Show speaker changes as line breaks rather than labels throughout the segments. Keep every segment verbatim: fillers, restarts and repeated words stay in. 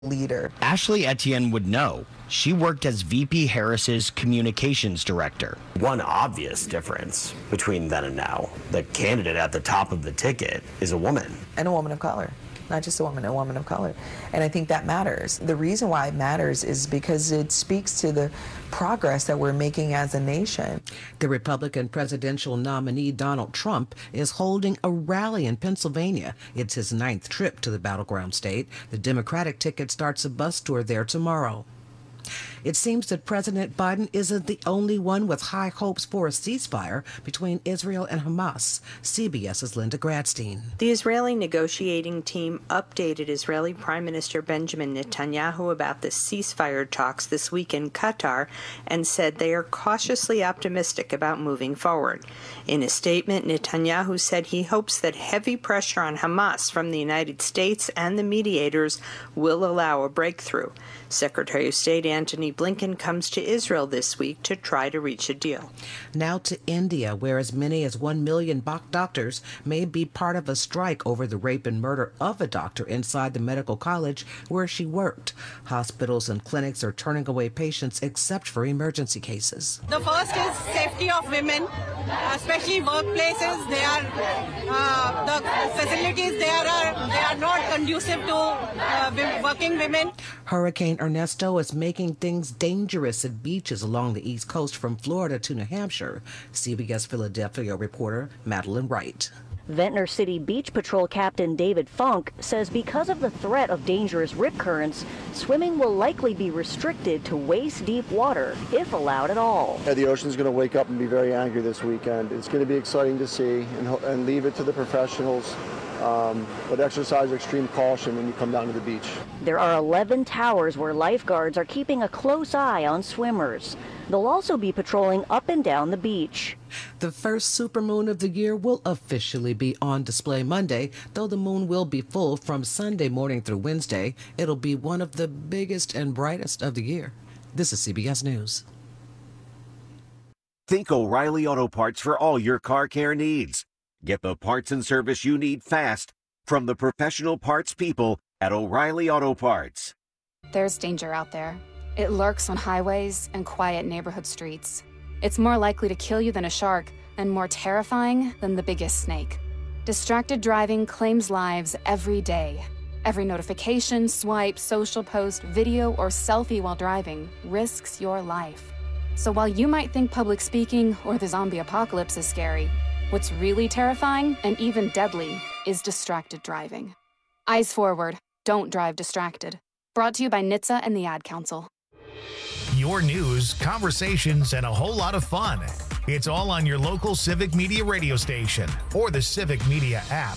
leader.
Ashley Etienne would know. She worked as V P Harris's communications director.
One obvious difference between then and now, the candidate at the top of the ticket is a woman.
And a woman of color. Not just a woman, a woman of color. And I think that matters. The reason why it matters is because it speaks to the progress that we're making as a nation.
The Republican presidential nominee Donald Trump is holding a rally in Pennsylvania. It's his ninth trip to the battleground state. The Democratic ticket starts a bus tour there tomorrow. It seems that President Biden isn't the only one with high hopes for a ceasefire between Israel and Hamas. CBS's Linda Gradstein.
The Israeli negotiating team updated Israeli Prime Minister Benjamin Netanyahu about the ceasefire talks this week in Qatar and said they are cautiously optimistic about moving forward. In a statement, Netanyahu said he hopes that heavy pressure on Hamas from the United States and the mediators will allow a breakthrough. Secretary of State Antony Blinken comes to Israel this week to try to reach a deal.
Now to India, where as many as one million doctors may be part of a strike over the rape and murder of a doctor inside the medical college where she worked. Hospitals and clinics are turning away patients except for emergency cases.
The first is safety of women, especially workplaces. They are uh, the facilities they are they are not conducive to uh, working women.
Hurricane Ernesto is making things dangerous at beaches along the East Coast from Florida to New Hampshire. C B S Philadelphia reporter Madeline Wright.
Ventnor City Beach Patrol Captain David Funk says because of the threat of dangerous rip currents, swimming will likely be restricted to waist-deep water, if allowed at all.
Yeah, the ocean's going to wake up and be very angry this weekend. It's going to be exciting to see, and, and leave it to the professionals. Um, but exercise extreme caution when you come down to the beach.
There are eleven towers where lifeguards are keeping a close eye on swimmers. They'll also be patrolling up and down the beach.
The first supermoon of the year will officially be on display Monday, though the moon will be full from Sunday morning through Wednesday. It'll be one of the biggest and brightest of the year. This is C B S News.
Think O'Reilly Auto Parts for all your car care needs. Get the parts and service you need fast from the professional parts people at O'Reilly Auto Parts.
There's danger out there. It lurks on highways and quiet neighborhood streets. It's more likely to kill you than a shark and more terrifying than the biggest snake. Distracted driving claims lives every day. Every notification, swipe, social post, video, or selfie while driving risks your life. So while you might think public speaking or the zombie apocalypse is scary, what's really terrifying and even deadly is distracted driving. Eyes forward, don't drive distracted. Brought to you by N H T S A and the Ad Council.
Your news, conversations, and a whole lot of fun. It's all on your local Civic Media radio station or the Civic Media app.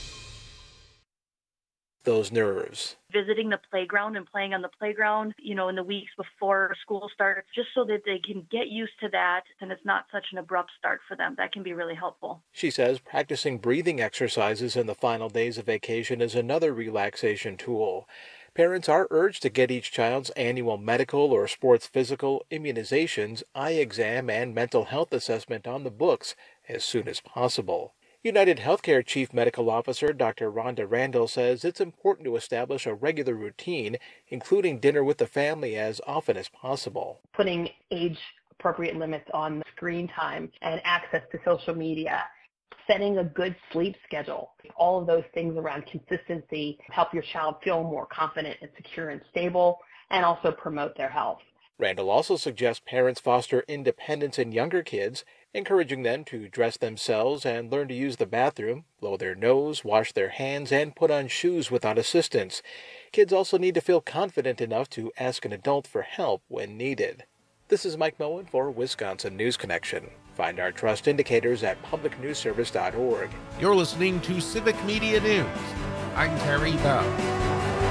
Those nerves.
Visiting the playground and playing on the playground, you know, in the weeks before school starts, just so that they can get used to that and it's not such an abrupt start for them. That can be really helpful.
She says practicing breathing exercises in the final days of vacation is another relaxation tool. Parents are urged to get each child's annual medical or sports physical, immunizations, eye exam, and mental health assessment on the books as soon as possible. United Healthcare Chief Medical Officer Doctor Rhonda Randall says it's important to establish a regular routine, including dinner with the family as often as possible.
Putting age-appropriate limits on screen time and access to social media, setting a good sleep schedule, all of those things around consistency help your child feel more confident and secure and stable, and also promote their health.
Randall also suggests parents foster independence in younger kids, encouraging them to dress themselves and learn to use the bathroom, blow their nose, wash their hands, and put on shoes without assistance. Kids also need to feel confident enough to ask an adult for help when needed. This is Mike Moen for Wisconsin News Connection. Find our trust indicators at public news service dot org.
You're listening to Civic Media News. I'm Terry Bowe.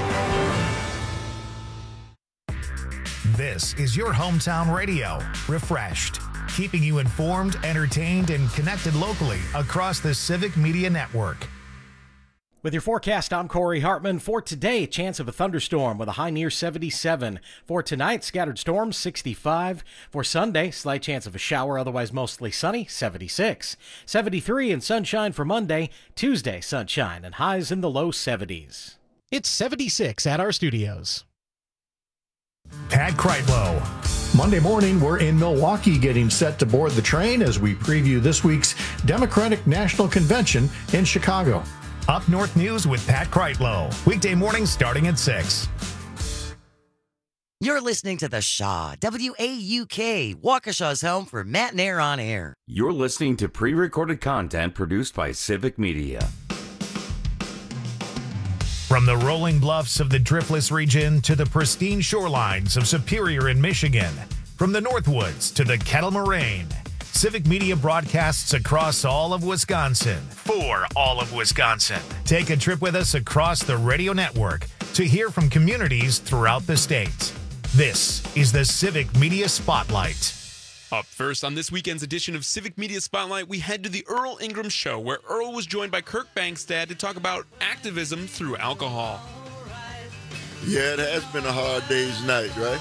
This is your hometown radio, Refreshed, keeping you informed, entertained, and connected locally across the Civic Media Network.
With your forecast, I'm Corey Hartman. For today, chance of a thunderstorm with a high near seventy-seven. For tonight, scattered storms, sixty-five. For Sunday, slight chance of a shower, otherwise mostly sunny, seventy-six. seventy-three and sunshine for Monday. Tuesday, sunshine and highs in the low seventies. It's seventy-six at our studios.
Pat Kreitlow.
Monday morning, we're in Milwaukee getting set to board the train as we preview this week's Democratic National Convention in Chicago.
Up North News with Pat Kreitlow. Weekday mornings starting at six.
You're listening to The Shaw, W A U K, Waukesha's home for Matt and Air on Air.
You're listening to pre-recorded content produced by Civic Media.
From the rolling bluffs of the Driftless region to the pristine shorelines of Superior in Michigan, from the Northwoods to the Kettle Moraine, Civic Media broadcasts across all of Wisconsin for all of Wisconsin. Take a trip with us across the radio network to hear from communities throughout the state. This is the Civic Media Spotlight.
Up first on this weekend's edition of Civic Media Spotlight, we head to the Earl Ingram Show, where Earl was joined by Kirk Bangstad to talk about activism through alcohol.
Yeah, it has been a hard day's night, right?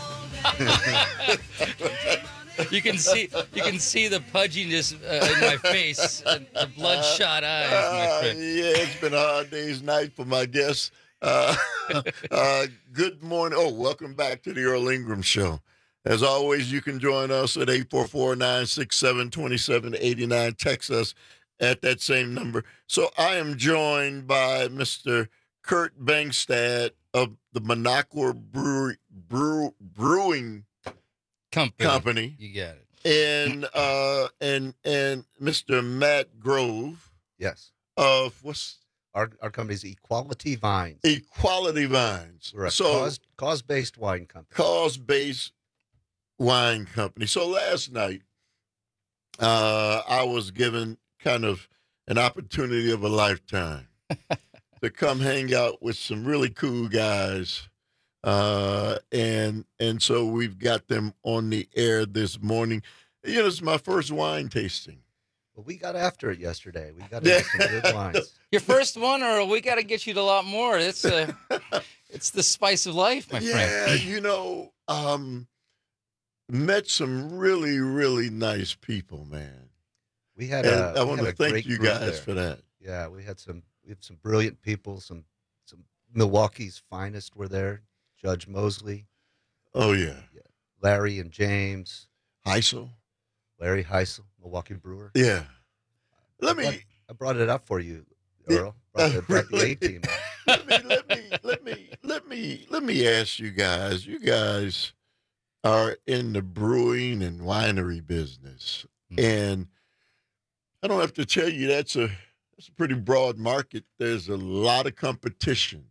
You can see you can see the pudginess uh, in my face, and the bloodshot eyes, my
Uh,
friend.
yeah, it's been a hard day's night for my guests. Uh, uh, good morning. Oh, welcome back to the Earl Ingram Show. As always, you can join us at eight four four, nine six seven, two seven eight nine. Text us at that same number. So I am joined by Mister Kurt Bangstad of the Minocqua Brewery, Brew, Brewing
Company.
Company.
You got it.
And uh, and and Mister Matt Grove.
Yes.
Of what's
our our company's Equality Vines.
Equality Vines.
We're a
so
cause cause based wine company.
Cause based wine company. So last night, uh, I was given kind of an opportunity of a lifetime to come hang out with some really cool guys. Uh, and and so we've got them on the air this morning. You know, it's my first wine tasting.
Well, we got after it yesterday. We got into some good wines.
Your first one, or we got to get you to a lot more. It's uh, it's the spice of life, my
yeah,
friend.
you know, um, met some really, really nice people, man.
We had
And
a,
I
we
want
had
to
a
thank
great
you
group
guys
there.
for that.
Yeah, we had some we had some brilliant people. Some some Milwaukee's finest were there. Judge Mosley.
Oh yeah,
yeah. Larry and James
Heisel.
Larry Heisel, Milwaukee brewer.
Yeah. Let
I
me.
brought, I brought it up for you, Earl.
Yeah,
Brought the, brought the
really?
A team.
let me let me let me let me let me ask you guys. You guys are in the brewing and winery business,
Hmm.
and I don't have to tell you that's a that's a pretty broad market. There's a lot of competition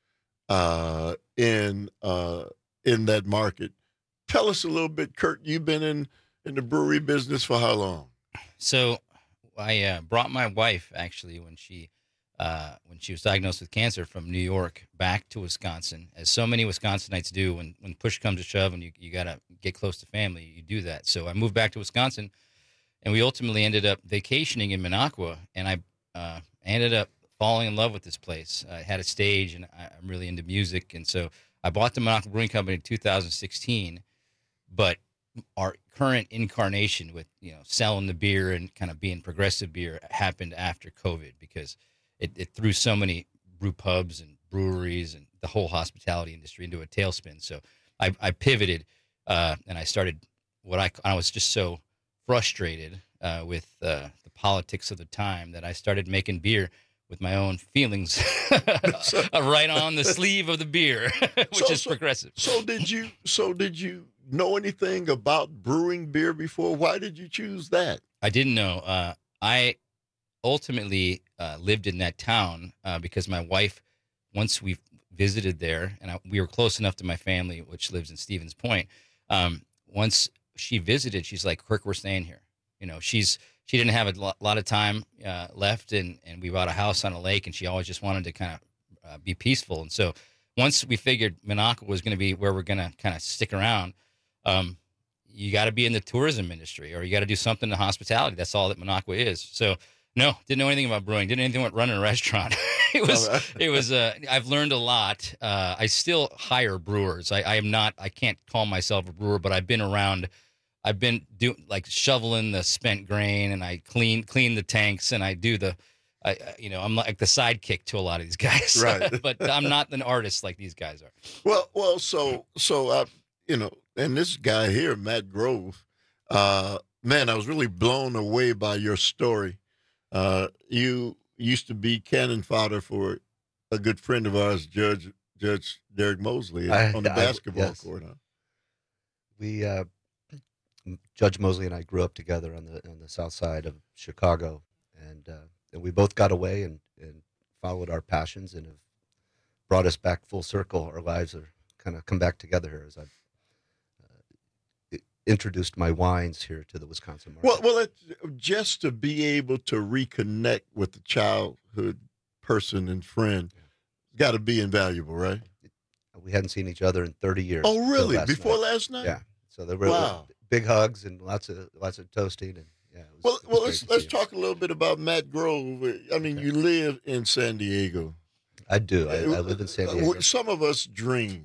uh, in uh, in that market. Tell us a little bit, Kurt. You've been in in the brewery business for how long?
So I uh, brought my wife, actually, when she uh, when she was diagnosed with cancer, from New York back to Wisconsin, as so many Wisconsinites do. When when push comes to shove and you, you got to get close to family, you do that. So I moved back to Wisconsin, and we ultimately ended up vacationing in Minocqua, and I uh, ended up falling in love with this place. I had a stage, and I, I'm really into music, and so I bought the Minocqua Brewing Company in two thousand sixteen, but our current incarnation with, you know, selling the beer and kind of being progressive beer happened after COVID, because it, it threw so many brew pubs and breweries and the whole hospitality industry into a tailspin. So I, I pivoted uh, and I started what I, I was just so frustrated uh, with uh, the politics of the time that I started making beer with my own feelings right on the sleeve of the beer, which
So-
is
so-
progressive.
So did you? So did you know anything about brewing beer before? Why did you choose that?
I didn't know. Uh, I ultimately uh, lived in that town uh, because my wife, once we visited there, and I, we were close enough to my family, which lives in Stevens Point. Um, once she visited, she's like, "Kirk, we're staying here." You know, she's she didn't have a lo- lot of time uh, left, and and we bought a house on a lake, and she always just wanted to kind of uh, be peaceful. And so once we figured Minocqua was going to be where we're going to kind of stick around, um, you got to be in the tourism industry, or you got to do something in hospitality. That's all that Minocqua is. So no, didn't know anything about brewing. Didn't know anything about running a restaurant. it was, it was. Uh, I've learned a lot. Uh, I still hire brewers. I, I am not. I can't call myself a brewer, but I've been around. I've been doing like shoveling the spent grain, and I clean clean the tanks, and I do the. I, I you know, I'm like the sidekick to a lot of these guys,
Right.
but I'm not an artist like these guys are.
Well, well, so so uh, you know, and this guy here, Matt Grove, uh, man, I was really blown away by your story. Uh, you used to be cannon fodder for a good friend of ours, Judge Judge Derek Mosley,
I-
on the
I-
basketball
yes.
court. Huh?
We uh, Judge Mosley and I grew up together on the on the south side of Chicago, and uh, and we both got away and, and followed our passions and have brought us back full circle. Our lives are kind of come back together here as I've uh, introduced my wines here to the Wisconsin market.
Well, well, it, just to be able to reconnect with the childhood person and friend, got to be invaluable, right?
We hadn't seen each other in thirty years.
Oh,
till
really?
last
Before
night.
last night?
Yeah. So there were
Wow.
big hugs and lots of lots of toasting and yeah. It was,
Well,
it was
well,
great
let's
to
let's
see him.
talk a little bit about Matt Grove. I mean, you live in San Diego.
I do. I, I live in San Diego.
Some of us dream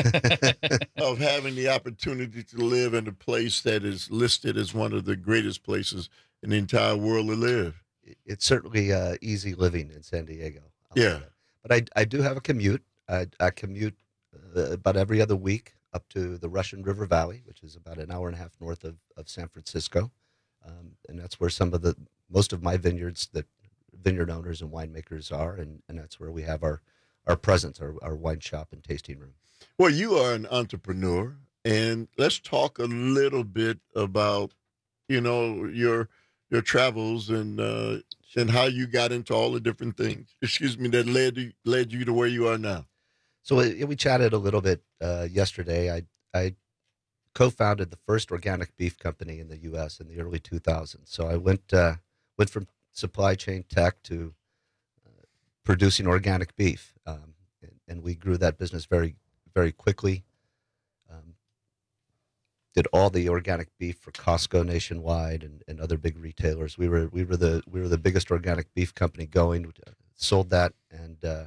of having the opportunity to live in a place that is listed as one of the greatest places in the entire world to live.
It's certainly uh, easy living in San Diego. I'll
Yeah.
say that. But I, I do have a commute. I, I commute uh, about every other week up to the Russian River Valley, which is about an hour and a half north of, of San Francisco. Um, and that's where some of the, most of my vineyards that vineyard owners and winemakers are. And, and that's where we have our, our presence, our, our wine shop and tasting room.
Well, you are an entrepreneur, and let's talk a little bit about, you know, your your travels and uh, and how you got into all the different things. Excuse me, that led you, led you to where you are now.
So we, we chatted a little bit uh, yesterday. I I co-founded the first organic beef company in the U S in the early two thousands. So I went uh, went from supply chain tech to uh, producing organic beef, um, and, and we grew that business very very quickly. Um, did all the organic beef for Costco nationwide and, and other big retailers. We were we were the we were the biggest organic beef company going. Uh, sold that and uh,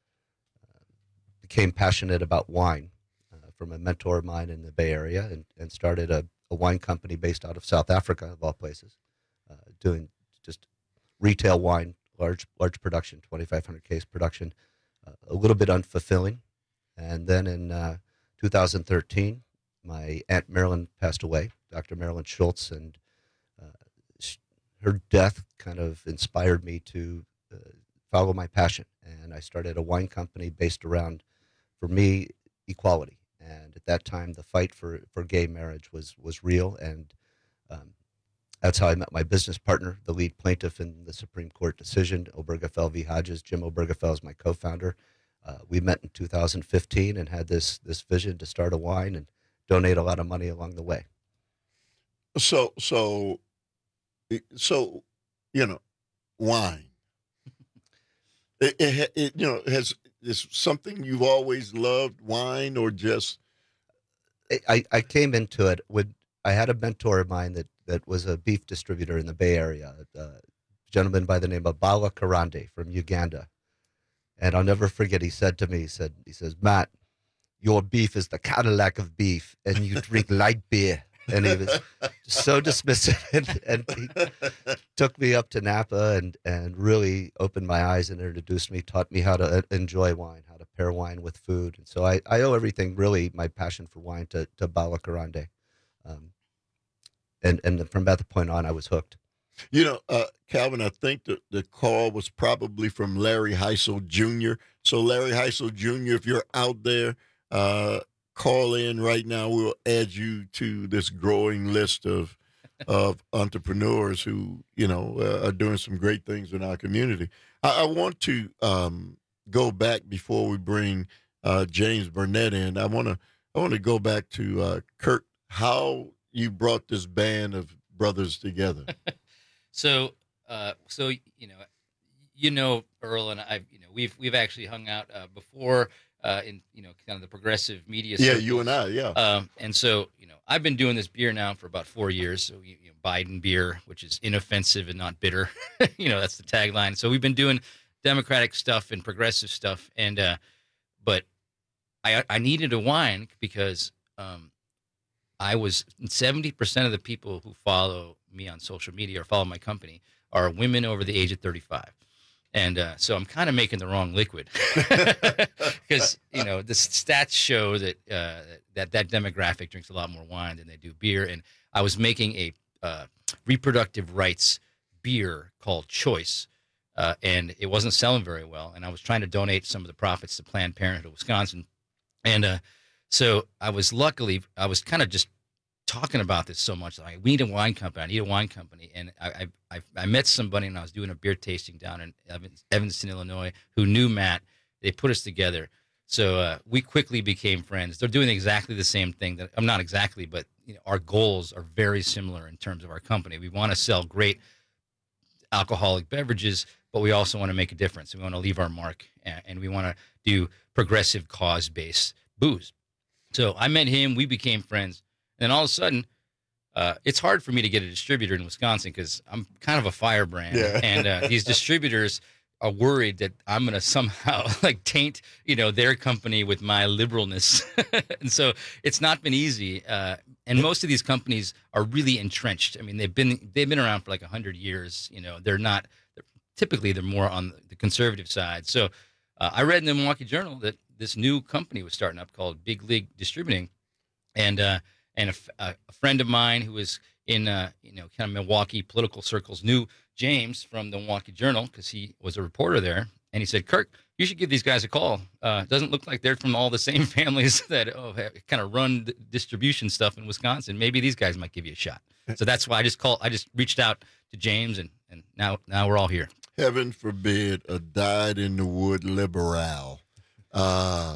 became passionate about wine uh, from a mentor of mine in the Bay Area, and, and started a, a wine company based out of South Africa, of all places, uh, doing just retail wine, large large production, twenty-five hundred case production, uh, a little bit unfulfilling. And then in uh, two thousand thirteen, my Aunt Marilyn passed away, Doctor Marilyn Schultz, and uh, sh- her death kind of inspired me to uh, follow my passion. And I started a wine company based around, for me, equality. And at that time, the fight for, for gay marriage was, was real. And um, that's how I met my business partner, the lead plaintiff in the Supreme Court decision, Obergefell v. Hodges. Jim Obergefell is my co-founder. Uh, we met in two thousand fifteen and had this this vision to start a wine and donate a lot of money along the way.
So, so, so, you know, wine. it, it, it, you know, has is something you've always loved, wine, or just?
I, I came into it with, I had a mentor of mine that, that was a beef distributor in the Bay Area, a gentleman by the name of Bala Karande from Uganda. And I'll never forget, he said to me, he said, he says, Matt, your beef is the Cadillac of beef, and you drink light beer. And he was so dismissive, and, and he took me up to Napa and, and really opened my eyes and introduced me, taught me how to enjoy wine, how to pair wine with food. And so I, I owe everything, really, my passion for wine to, to Bala Karande. Um, and, and from that point on, I was hooked.
You know, uh, Calvin, I think the, the call was probably from Larry Heisel Junior So, Larry Heisel Junior, if you're out there, uh, call in right now. We'll add you to this growing list of of entrepreneurs who, you know, uh, are doing some great things in our community. I, I want to um, go back before we bring uh, James Burnett in. I want to I want to go back to uh, Kirk. How you brought this band of brothers together?
So, uh, so you know, you know, Earl and I, you know, we've we've actually hung out uh, before uh, in you know kind of the progressive media.
Yeah,
circles.
you and I, yeah.
Um, and so, you know, I've been doing this beer now for about four years. So, you, you know, Biden beer, which is inoffensive and not bitter. You know, that's the tagline. So we've been doing Democratic stuff and progressive stuff, and uh, but I I needed a wine because um, I was seventy percent of the people who follow me on social media or follow my company are women over the age of thirty-five. And uh, so I'm kind of making the wrong liquid because, you know, the stats show that, uh, that that demographic drinks a lot more wine than they do beer. And I was making a uh, reproductive rights beer called Choice, uh, and it wasn't selling very well. And I was trying to donate some of the profits to Planned Parenthood of Wisconsin. And uh, so I was luckily, I was kind of just talking about this so much. Like, we need a wine company. I need a wine company. And I, I, I met somebody, and I was doing a beer tasting down in Evanston, Illinois, who knew Matt. They put us together. So uh, we quickly became friends. They're doing exactly the same thing. That I'm not exactly, but you know, our goals are very similar in terms of our company. We want to sell great alcoholic beverages, but we also want to make a difference. We want to leave our mark, and we want to do progressive cause-based booze. So I met him. We became friends. And all of a sudden, uh, it's hard for me to get a distributor in Wisconsin because I'm kind of a firebrand.
Yeah.
And uh, these distributors are worried that I'm going to somehow like taint, you know, their company with my liberalness. And so it's not been easy. Uh, and most of these companies are really entrenched. I mean, they've been they've been around for like a hundred years. You know, they're not they're, typically they're more on the conservative side. So uh, I read in the Milwaukee Journal that this new company was starting up called Big League Distributing, and uh, and a, a friend of mine who was in uh, you know kind of Milwaukee political circles knew James from the Milwaukee Journal because he was a reporter there, and he said, "Kirk, you should give these guys a call. Uh, doesn't look like they're from all the same families that oh, kind of run the distribution stuff in Wisconsin. Maybe these guys might give you a shot." So that's why I just called. I just reached out to James, and, and now now we're all here.
Heaven forbid a dyed-in-the-wood liberal. Uh,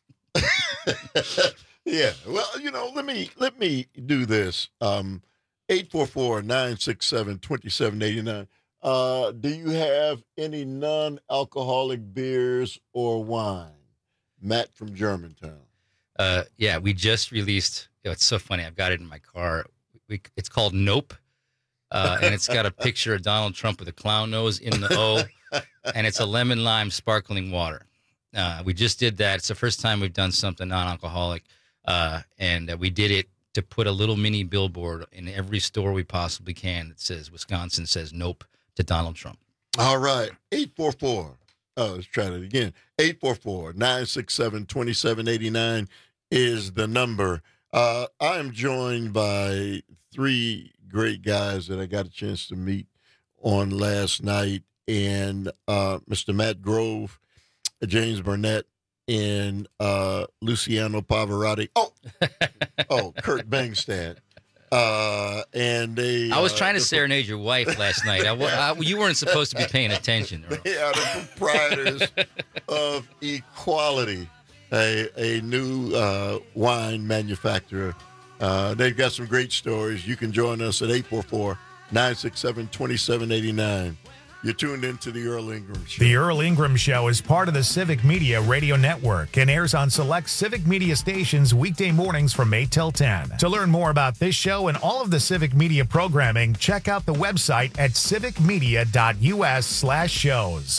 yeah. Well, you know, let me let me do this. Um, eight four four, nine six seven, two seven eight nine. Uh, do you have any non-alcoholic beers or wine? Matt from Germantown.
Uh, yeah, we just released. You know, it's so funny. I've got it in my car. We, it's called Nope, uh, and it's got a picture of Donald Trump with a clown nose in the O, and it's a lemon lime sparkling water. Uh, we just did that. It's the first time we've done something non-alcoholic, uh, and uh, we did it to put a little mini billboard in every store we possibly can that says Wisconsin says nope to Donald Trump.
All right. eight four four. Oh, let's try that again. eight four four, nine six seven, two seven eight nine is the number. Uh, I am joined by three great guys that I got a chance to meet on last night, and uh, Mister Matt Grove, James Burnett, and uh, Luciano Pavarotti. Oh, oh, Kurt Bangstad. Uh, and they.
I was
uh,
trying to serenade your wife last night. I, I, you weren't supposed to be paying attention. Earl.
They are the proprietors of Equality, a a new uh, wine manufacturer. Uh, they've got some great stories. You can join us at eight four four, nine six seven, two seven eight nine. You're tuned into the Earl Ingram Show.
The Earl Ingram Show is part of the Civic Media Radio Network and airs on select Civic Media stations weekday mornings from eight till ten. To learn more about this show and all of the Civic Media programming, check out the website at civicmedia.us slash shows.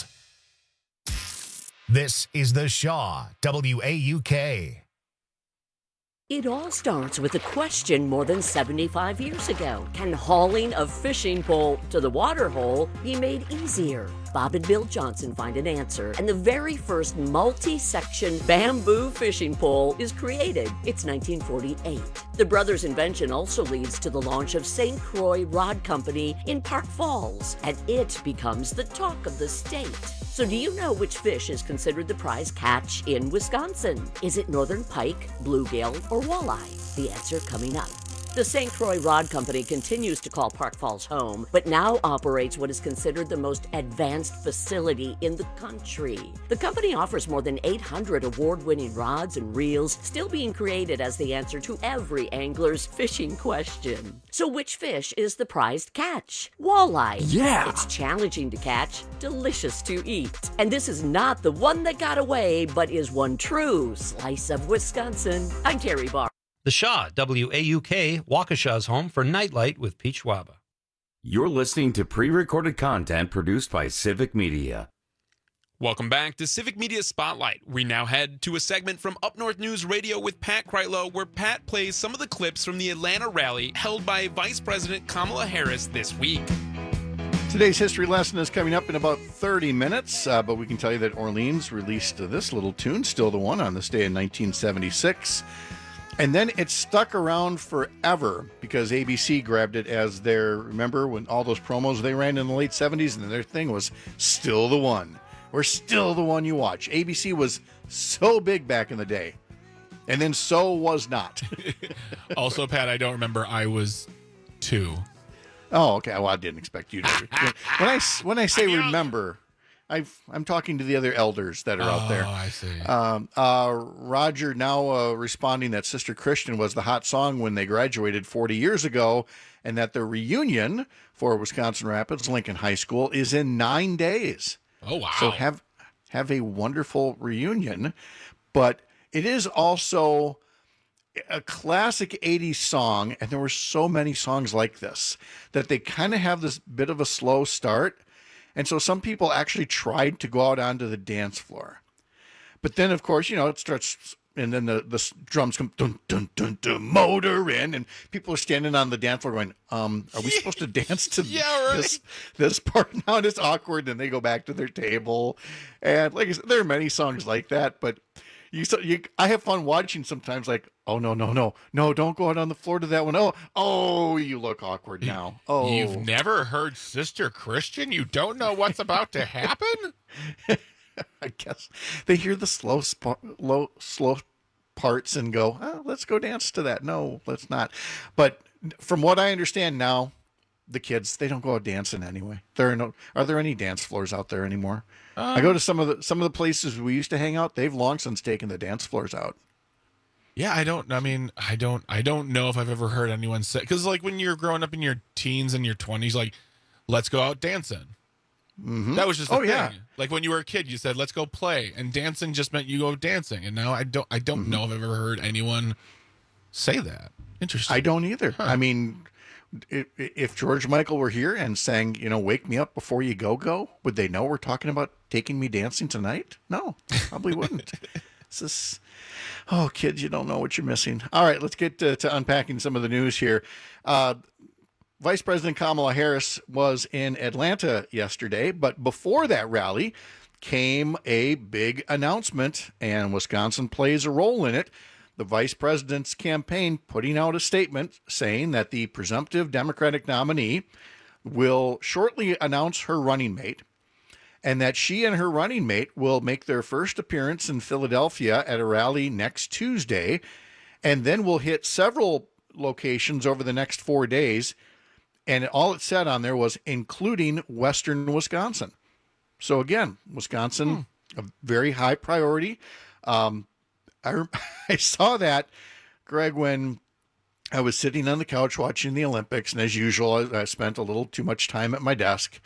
This is The Shaw, W A U K.
It all starts with a question more than seventy-five years ago. Can hauling a fishing pole to the water hole be made easier? Bob and Bill Johnson find an answer, and the very first multi-section bamboo fishing pole is created. It's nineteen forty-eight. The brothers' invention also leads to the launch of Saint Croix Rod Company in Park Falls, and it becomes the talk of the state. So do you know which fish is considered the prize catch in Wisconsin? Is it northern pike, bluegill, or walleye? The answer coming up. The Saint Croix Rod Company continues to call Park Falls home, but now operates what is considered the most advanced facility in the country. The company offers more than eight hundred award-winning rods and reels, still being created as the answer to every angler's fishing question. So which fish is the prized catch? Walleye.
Yeah!
It's challenging to catch, delicious to eat. And this is not the one that got away, but is one true slice of Wisconsin. I'm Terry Barr.
The Shaw, W A U K, Waukesha's home for Nightlight with Pete Schwaba.
You're listening to pre-recorded content produced by Civic Media.
Welcome back to Civic Media Spotlight. We now head to a segment from Up North News Radio with Pat Kreitlow, where Pat plays some of the clips from the Atlanta rally held by Vice President Kamala Harris this week.
Today's history lesson is coming up in about thirty minutes, uh, but we can tell you that Orleans released this little tune, Still the One, on this day in nineteen seventy-six. And then it stuck around forever because A B C grabbed it as their, remember when all those promos they ran in the late seventies, and their thing was Still the One. We're still the one you watch. A B C was so big back in the day. And then so was not.
Also, Pat, I don't remember. I was two.
Oh, okay. Well, I didn't expect you to. When I, when I say remember, I've, I'm talking to the other elders that are
oh,
out there.
Oh, I see.
Um, uh, Roger now uh, responding that Sister Christian was the hot song when they graduated forty years ago, and that the reunion for Wisconsin Rapids Lincoln High School is in nine days.
Oh, wow.
So have have a wonderful reunion. But it is also a classic eighties song, and there were so many songs like this, that they kind of have this bit of a slow start. And so some people actually tried to go out onto the dance floor. But then, of course, you know, it starts, and then the, the drums come, dun, dun, dun, dun, motor in, and people are standing on the dance floor going, um, are we supposed to dance to
yeah, right.
this, this part now? And it's awkward, and they go back to their table. And like I said, there are many songs like that, but you, you I have fun watching sometimes, like, oh, no, no, no, no, don't go out on the floor to that one. Oh, oh, you look awkward now. Oh,
You've never heard Sister Christian? You don't know what's about to happen?
I guess they hear the slow, sp- low, slow parts and go, oh, let's go dance to that. No, let's not. But from what I understand now, the kids, they don't go out dancing anyway. There are no, are there any dance floors out there anymore? Um, I go to some of the some of the places we used to hang out. They've long since taken the dance floors out.
Yeah, I don't, I mean, I don't, I don't know if I've ever heard anyone say, because like when you're growing up in your teens and your twenties, like, let's go out dancing.
Mm-hmm.
That was just the
oh,
thing.
Yeah.
Like when you were a kid, you said, let's go play. And dancing just meant you go dancing. And now I don't, I don't mm-hmm. know if I've ever heard anyone say that. Interesting.
I don't either.
Huh.
I mean, if, if George Michael were here and sang, you know, wake me up before you go, go, would they know we're talking about taking me dancing tonight? No, probably wouldn't. This is, oh, kids, you don't know what you're missing. All right, let's get to, to unpacking some of the news here. Uh, Vice President Kamala Harris was in Atlanta yesterday, but before that rally came a big announcement, and Wisconsin plays a role in it. The vice president's campaign putting out a statement saying that the presumptive Democratic nominee will shortly announce her running mate, and that she and her running mate will make their first appearance in Philadelphia at a rally next Tuesday, and then will hit several locations over the next four days. And all it said on there was including Western Wisconsin. So again, Wisconsin, hmm. a very high priority. Um, I, I saw that, Greg, when I was sitting on the couch watching the Olympics, and as usual, I, I spent a little too much time at my desk,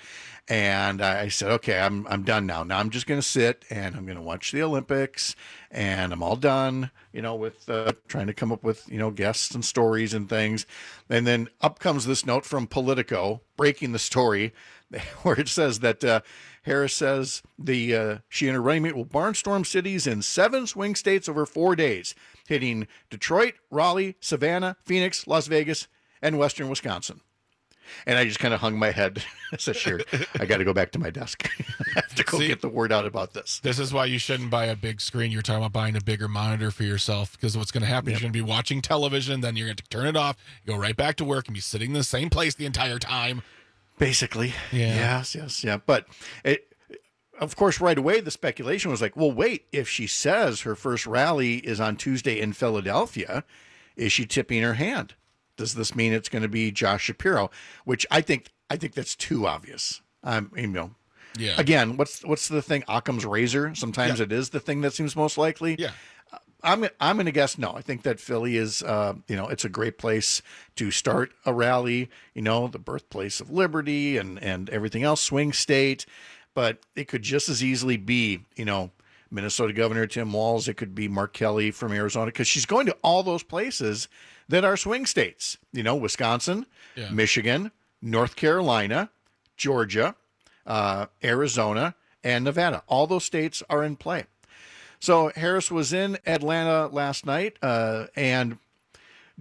and I said, okay, I'm I'm done now. Now I'm just going to sit and I'm going to watch the Olympics, and I'm all done, you know, with uh, trying to come up with, you know, guests and stories and things. And then up comes this note from Politico breaking the story where it says that uh, Harris says the uh, she and her running mate will barnstorm cities in seven swing states over four days, hitting Detroit, Raleigh, Savannah, Phoenix, Las Vegas, and Western Wisconsin. And I just kind of hung my head. I said, sure, I got to go back to my desk. I have to go See, get the word out about this.
This is why you shouldn't buy a big screen. You're talking about buying a bigger monitor for yourself, because what's going to happen yep. is you're going to be watching television, then you're going to turn it off, go right back to work, and be sitting in the same place the entire time.
Basically.
Yeah.
Yes, yes, yeah. But it, of course, right away, the speculation was like, well, wait, if she says her first rally is on Tuesday in Philadelphia, is she tipping her hand? Does this mean it's going to be Josh Shapiro? Which I think I think that's too obvious. Um, you know,
yeah.
Again, what's what's the thing? Occam's razor. Sometimes
yeah.
it is the thing that seems most likely.
Yeah.
I'm I'm going to guess no. I think that Philly is, uh, you know, it's a great place to start a rally. You know, the birthplace of liberty and and everything else, swing state. But it could just as easily be, you know, Minnesota Governor Tim Walz. It could be Mark Kelly from Arizona, because she's going to all those places that are swing states. You know, Wisconsin,
yeah.
Michigan, North Carolina, Georgia, uh, Arizona, and Nevada. All those states are in play. So Harris was in Atlanta last night, uh, and d-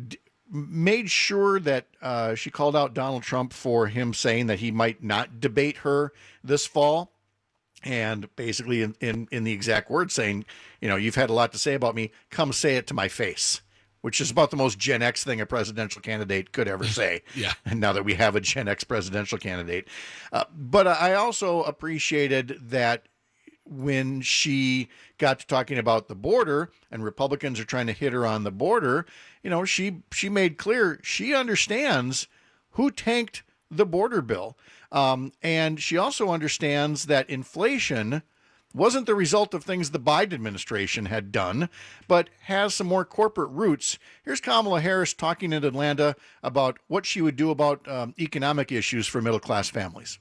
made sure that uh, she called out Donald Trump for him saying that he might not debate her this fall. And basically in, in, in the exact words saying, you know, you've had a lot to say about me. Come say it to my face, which is about the most Gen X thing a presidential candidate could ever say.
Yeah.
And now that we have a Gen X presidential candidate. Uh, but I also appreciated that when she got to talking about the border and Republicans are trying to hit her on the border, you know, she she made clear she understands who tanked the border bill. Um, and she also understands that inflation wasn't the result of things the Biden administration had done, but has some more corporate roots. Here's Kamala Harris talking in Atlanta about what she would do about um, economic issues for middle-class families.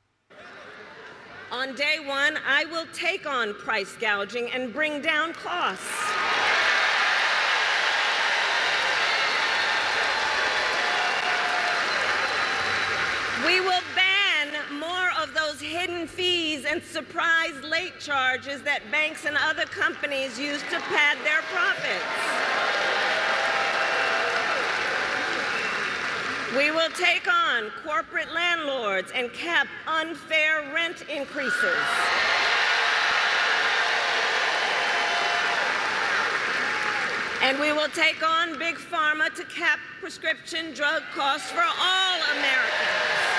On day one, I will take on price gouging and bring down costs. We will ban more of those hidden fees and surprise late charges that banks and other companies use to pad their profits. We will take on corporate landlords and cap unfair rent increases. And we will take on Big Pharma to cap prescription drug costs for all Americans.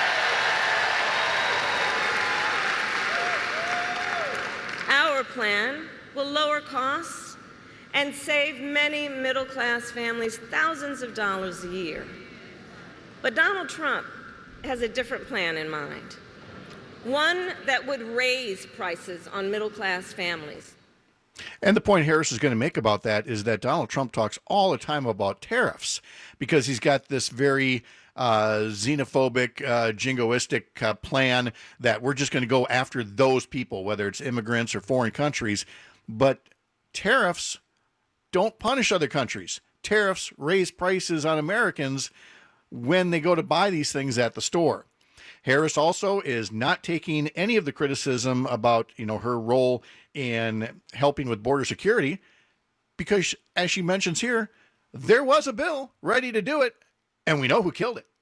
Our plan will lower costs and save many middle-class families thousands of dollars a year. But Donald Trump has a different plan in mind, one that would raise prices on middle-class families.
And the point Harris is going to make about that is that Donald Trump talks all the time about tariffs because he's got this very uh, xenophobic, uh, jingoistic uh, plan that we're just going to go after those people, whether it's immigrants or foreign countries. But tariffs don't punish other countries. Tariffs raise prices on Americans when they go to buy these things at the store. Harris also is not taking any of the criticism about, you know, her role in helping with border security because, as she mentions here, there was a bill ready to do it, and we know who killed it.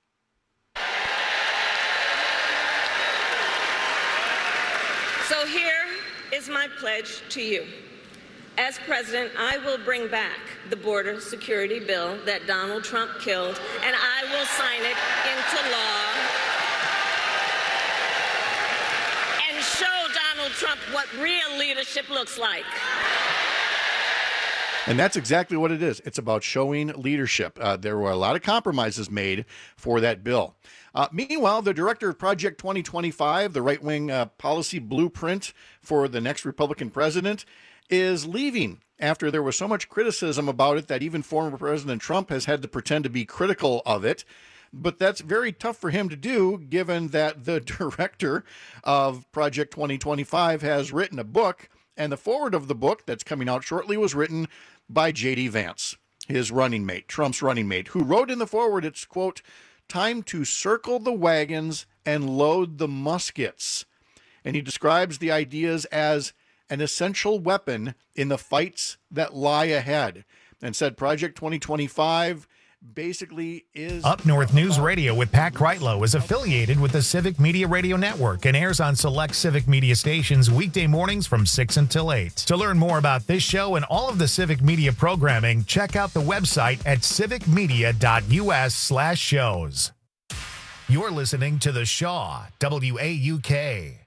So here is my pledge to you. As president, I will bring back the border security bill that Donald Trump killed, and I will sign it into law and show Donald Trump what real leadership looks like.
And that's exactly what it is. It's about showing leadership. Uh, there were a lot of compromises made for that bill. Uh, meanwhile, the director of Project twenty twenty-five, the right-wing uh, policy blueprint for the next Republican president, is leaving after there was so much criticism about it that even former President Trump has had to pretend to be critical of it. But that's very tough for him to do, given that the director of Project twenty twenty-five has written a book, and the foreword of the book that's coming out shortly was written by J D Vance, his running mate, Trump's running mate, who wrote in the foreword, it's, quote, "Time to circle the wagons and load the muskets." And he describes the ideas as an essential weapon in the fights that lie ahead, and said Project twenty twenty-five basically is...
Up North News Radio with Pat Kreitlow is affiliated with the Civic Media Radio Network and airs on select Civic Media stations weekday mornings from six until eight. To learn more about this show and all of the Civic Media programming, check out the website at civicmedia.us slash shows. You're listening to The Shaw, W A U K.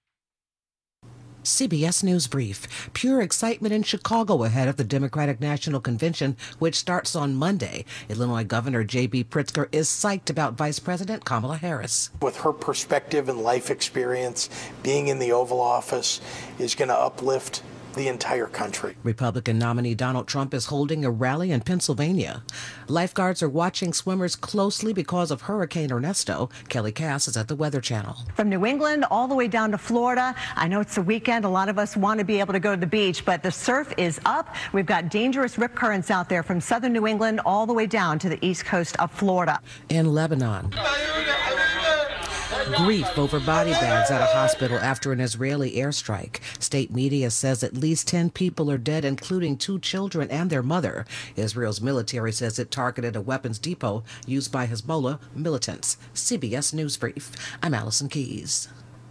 C B S News Brief. Pure excitement in Chicago ahead of the Democratic National Convention, which starts on Monday. Illinois Governor J B Pritzker is psyched about Vice President Kamala Harris.
With her perspective and life experience, being in the Oval Office is going to uplift the entire country.
Republican nominee Donald Trump is holding a rally in Pennsylvania. Lifeguards are watching swimmers closely because of Hurricane Ernesto. Kelly Cass is at the Weather Channel.
From New England all the way down to Florida. I know it's the weekend. A lot of us want to be able to go to the beach, but the surf is up. We've got dangerous rip currents out there from southern New England all the way down to the east coast of Florida.
In Lebanon, Grief over body bags at a hospital after an Israeli airstrike. State media says at least ten people are dead, including two children and their mother. Israel's military says it targeted a weapons depot used by Hezbollah militants. C B S News Brief. I'm Allison Keys.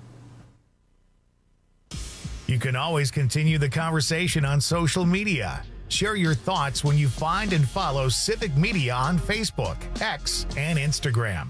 You can always continue the conversation on social media. Share your thoughts when you find and follow Civic Media on Facebook, X, and Instagram.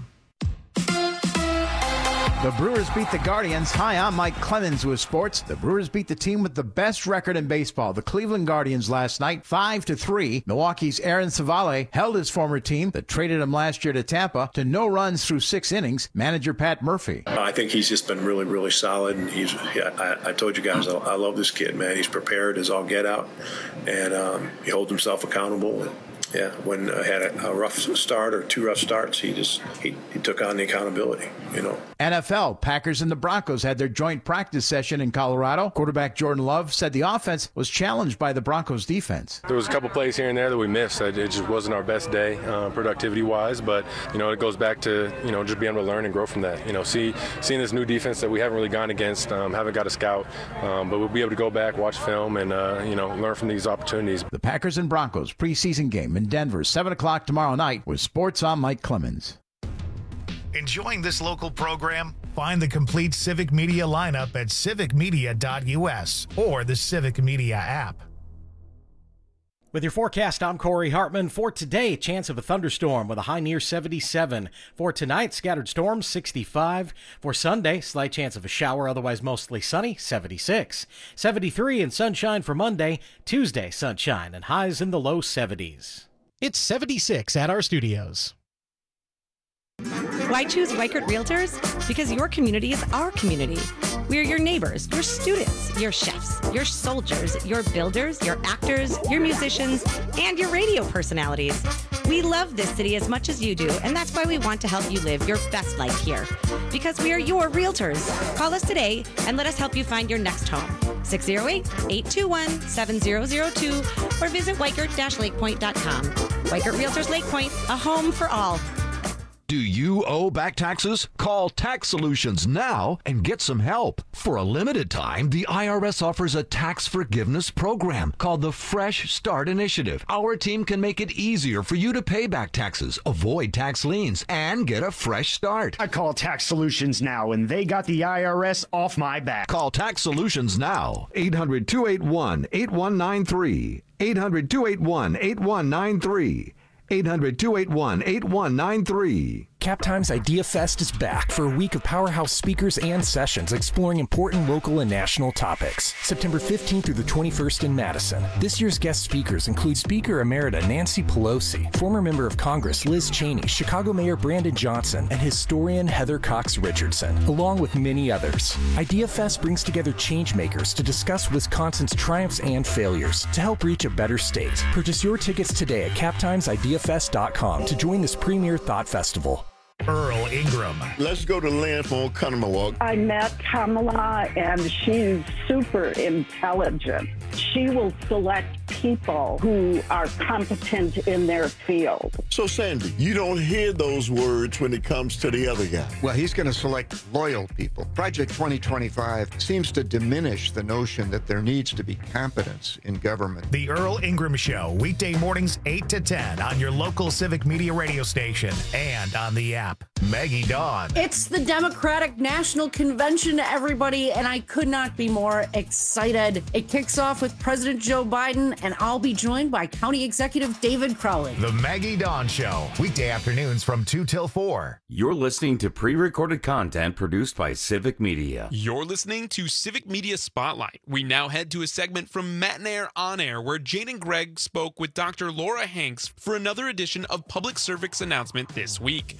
The Brewers beat the Guardians. Hi, I'm Mike Clemens with sports. The Brewers beat the team with the best record in baseball, the Cleveland Guardians, last night, five to three. Milwaukee's Aaron Savale held his former team that traded him last year to Tampa to no runs through six innings. Manager Pat Murphy.
I think he's just been really, really solid. And he's, I, I told you guys, I, I love this kid, man. He's prepared as all get out, and um, he holds himself accountable. And, yeah, when I had a, a rough start or two rough starts, he just he, he took on the accountability, you know.
N F L, Packers and the Broncos had their joint practice session in Colorado. Quarterback Jordan Love said the offense was challenged by the Broncos defense.
There was a couple plays here and there that we missed. It just wasn't our best day uh, productivity-wise, but, you know, it goes back to, you know, just being able to learn and grow from that. You know, see seeing this new defense that we haven't really gone against, um, haven't got a scout, um, but we'll be able to go back, watch film, and, uh, you know, learn from these opportunities.
The Packers and Broncos preseason game in Denver, seven o'clock tomorrow night with Sports on Mike Clemens.
Enjoying this local program? Find the complete Civic Media lineup at civic media dot u s or the Civic Media app.
With your forecast, I'm Corey Hartman. For today, chance of a thunderstorm with a high near seventy-seven. For tonight, scattered storms, sixty-five. For Sunday, slight chance of a shower, otherwise mostly sunny, seventy-six. seventy-three and sunshine for Monday. Tuesday, sunshine and highs in the low seventies.
It's seventy-six at our studios.
Why choose Weichert Realtors? Because your community is our community. We're your neighbors, your students, your chefs, your soldiers, your builders, your actors, your musicians, and your radio personalities. We love this city as much as you do, and that's why we want to help you live your best life here. Because we are your realtors. Call us today and let us help you find your next home. six oh eight, eight two one, seven oh oh two or visit weichert dash lake point dot com. Weichert Realtors Lake Point, a home for all.
Do you owe back taxes? Call Tax Solutions now and get some help. For a limited time, the I R S offers a tax forgiveness program called the Fresh Start Initiative. Our team can make it easier for you to pay back taxes, avoid tax liens, and get a fresh start.
I call Tax Solutions now, and they got the I R S off my back.
Call Tax Solutions now. eight hundred, two eight one, eight one nine three. eight hundred, two eight one, eight one nine three. eight hundred, two eight one, eight one nine three.
CapTimes Idea Fest is back for a week of powerhouse speakers and sessions exploring important local and national topics. September fifteenth through the twenty-first in Madison. This year's guest speakers include Speaker Emerita Nancy Pelosi, former member of Congress Liz Cheney, Chicago Mayor Brandon Johnson, and historian Heather Cox Richardson, along with many others. Idea Fest brings together change makers to discuss Wisconsin's triumphs and failures to help reach a better state. Purchase your tickets today at cap times idea fest dot com to join this premier thought festival.
Earl Ingram.
Let's go to Lynn from Oconomowoc.
I met Kamala, and she's super intelligent. She will select people who are competent in their field.
So, Sandy, you don't hear those words when it comes to the other guy.
Well, he's going to select loyal people. Project twenty twenty-five seems to diminish the notion that there needs to be competence in government.
The Earl Ingram Show, weekday mornings eight to ten on your local Civic Media radio station and on the app. Maggie Dawn.
It's the Democratic National Convention, everybody, and I could not be more excited. It kicks off with President Joe Biden, and I'll be joined by County Executive David Crowley.
The Maggie Dawn Show, weekday afternoons from two till four.
You're listening to pre-recorded content produced by Civic Media.
You're listening to Civic Media Spotlight. We now head to a segment from Matt and Air On Air, where Jane and Greg spoke with Doctor Laura Hanks for another edition of Public Service Announcement this week.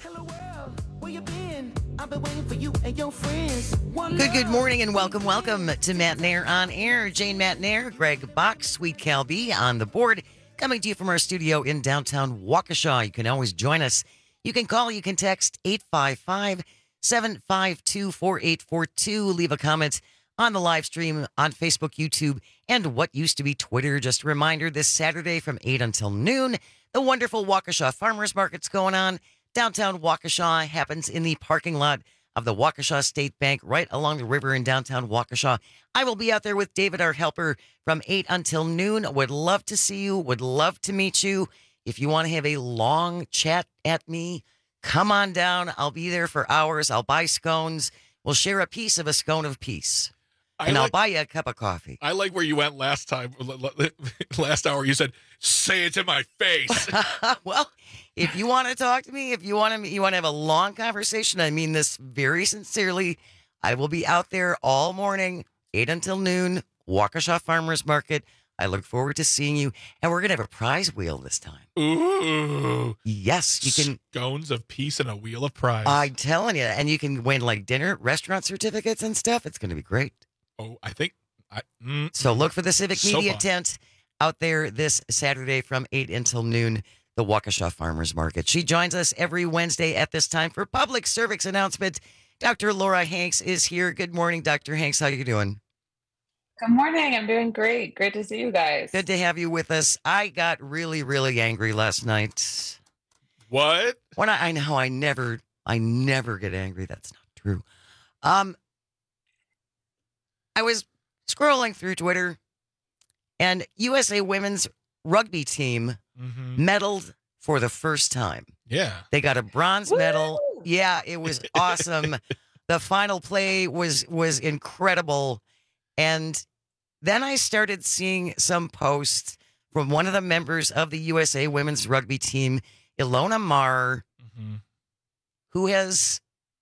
Good, good morning and welcome, welcome to Matt and Air On Air. Jane Matt and Air, Greg Bach, Sweet Cal B on the board, coming to you from our studio in downtown Waukesha. You can always join us. You can call, you can text eight five five, seven five two, four eight four two. Leave a comment on the live stream on Facebook, YouTube, and what used to be Twitter. Just a reminder, this Saturday from eight until noon, the wonderful Waukesha Farmers Market's going on. Downtown Waukesha happens in the parking lot of the Waukesha State Bank right along the river in downtown Waukesha. I will be out there with David, our helper, from eight until noon. Would love to see you. Would love to meet you. If you want to have a long chat at me, come on down. I'll be there for hours. I'll buy scones. We'll share a piece of a scone of peace.
I
and
like,
I'll buy you a cup of coffee.
I like where you went last time. Last hour, you said, "Say it to my face."
Well, if you want to talk to me, if you want to, you want to have a long conversation, I mean this very sincerely. I will be out there all morning, eight until noon, Waukesha Farmers Market. I look forward to seeing you, and we're gonna have a prize wheel this time.
Ooh,
yes, you can
scones of peace and a wheel of prize.
I'm telling you, and you can win like dinner, restaurant certificates, and stuff. It's gonna be great.
Oh, I think. I, mm,
so look for the Civic
so
Media
fun.
tent out there this Saturday from eight until noon, the Waukesha Farmers Market. She joins us every Wednesday at this time for public service announcement. Doctor Laura Hanks is here. Good morning, Doctor Hanks. How you doing?
Good morning. I'm doing great. Great to see you guys.
Good to have you with us. I got really, really angry last night.
What?
When I, I know I never, I never get angry. That's not true. Um, I was scrolling through Twitter, and U S A Women's Rugby team
mm-hmm.
medaled for the first time.
Yeah.
They got a bronze
Woo!
medal. Yeah, it was awesome. The final play was was incredible. And then I started seeing some posts from one of the members of the U S A Women's Rugby team, Ilona Marr,
mm-hmm.
who has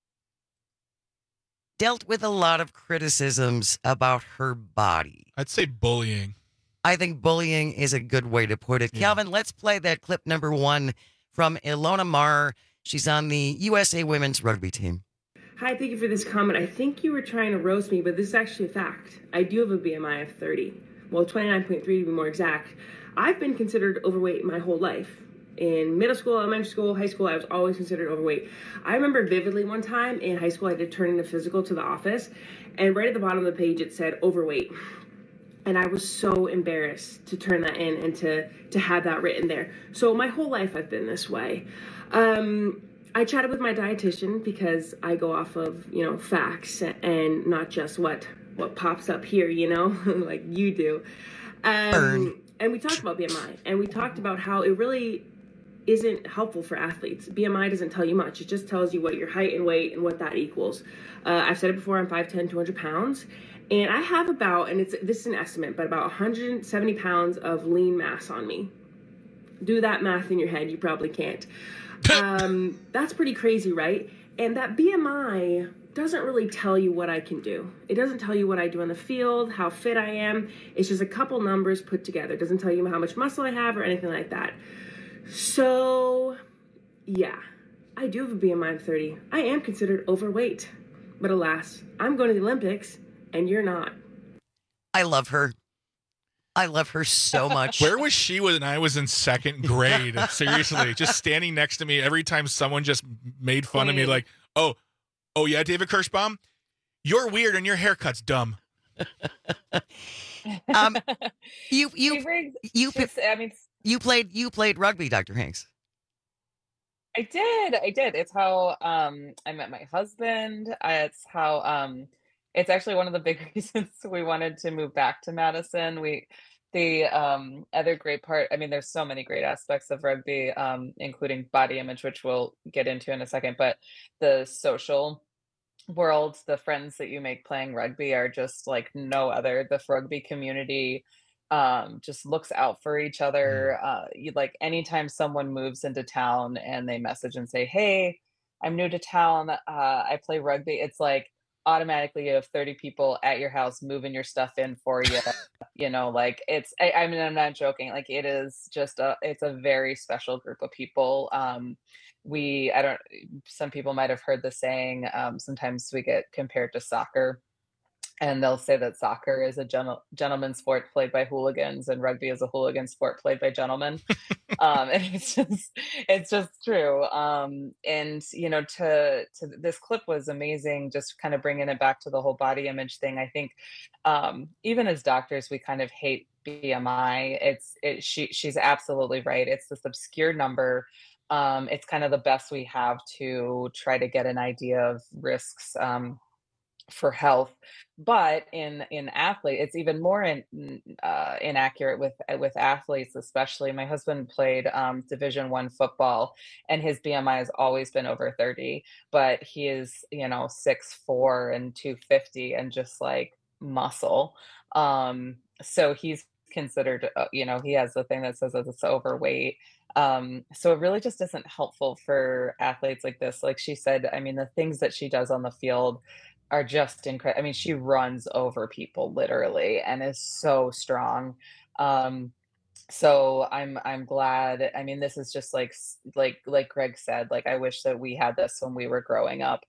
dealt with a lot of criticisms about her body.
I'd say bullying.
I think bullying is a good way to put it. Yeah. Calvin, let's play that clip number one from Ilona Marr. She's on the U S A Women's Rugby team.
Hi, thank you for this comment. I think you were trying to roast me, but this is actually a fact. I do have a B M I of thirty. Well, twenty-nine point three to be more exact. I've been considered overweight my whole life. In middle school, elementary school, high school, I was always considered overweight. I remember vividly one time in high school, I did turn in a physical to the office, and right at the bottom of the page, it said overweight. And I was so embarrassed to turn that in and to, to have that written there. So my whole life, I've been this way. Um, I chatted with my dietitian because I go off of, you know, facts and not just what, what pops up here, you know, like you do. Um,
Burn.
And we talked about B M I, and we talked about how it really isn't helpful for athletes. B M I doesn't tell you much. It just tells you what your height and weight and what that equals. Uh, I've said it before, I'm five ten, two hundred pounds. And I have about, and it's this is an estimate, but about one hundred seventy pounds of lean mass on me. Do that math in your head. You probably can't. Um, that's pretty crazy, right? And that B M I doesn't really tell you what I can do. It doesn't tell you what I do on the field, how fit I am. It's just a couple numbers put together. It doesn't tell you how much muscle I have or anything like that. So, yeah, I do have a B M I of thirty. I am considered overweight. But alas, I'm going to the Olympics, and you're not.
I love her. I love her so much.
Where was she when I was in second grade? Seriously, just standing next to me every time someone just made fun of me, like, oh, oh yeah, David Kirschbaum, you're weird and your haircut's dumb.
um, you you you
just, I mean,
you played you played rugby, Doctor Hanks.
I did, I did. It's how um, I met my husband. It's how um, it's actually one of the big reasons we wanted to move back to Madison. We the um, other great part. I mean, there's so many great aspects of rugby, um, including body image, which we'll get into in a second. But the social world, the friends that you make playing rugby are just like no other. The rugby community um just looks out for each other. Uh you like anytime someone moves into town and they message and say, hey, I'm new to town, uh I play rugby, it's like automatically you have thirty people at your house moving your stuff in for you. You know, like it's I, I mean, I'm not joking, like it is just a it's a very special group of people. um we I don't some people might have heard the saying, um sometimes we get compared to soccer. And they'll say that soccer is a gentle, gentleman's sport played by hooligans, and rugby is a hooligan sport played by gentlemen. um, and it's just, it's just true. Um, and you know, to to this clip was amazing. Just kind of bringing it back to the whole body image thing. I think um, even as doctors, we kind of hate B M I. It's it, she she's absolutely right. It's this obscure number. Um, it's kind of the best we have to try to get an idea of risks um, for health. But in in athlete, it's even more in, uh, inaccurate with with athletes, especially. My husband played um, Division One football, and his B M I has always been over thirty. But he is, you know, six four and two fifty, and just like muscle. Um, so he's considered, uh, you know, he has the thing that says that it's overweight. Um, so it really just isn't helpful for athletes like this. Like she said, I mean, the things that she does on the field are just incredible. I mean, she runs over people literally and is so strong. Um, so I'm I'm glad. I mean, this is just like like like Greg said, like I wish that we had this when we were growing up,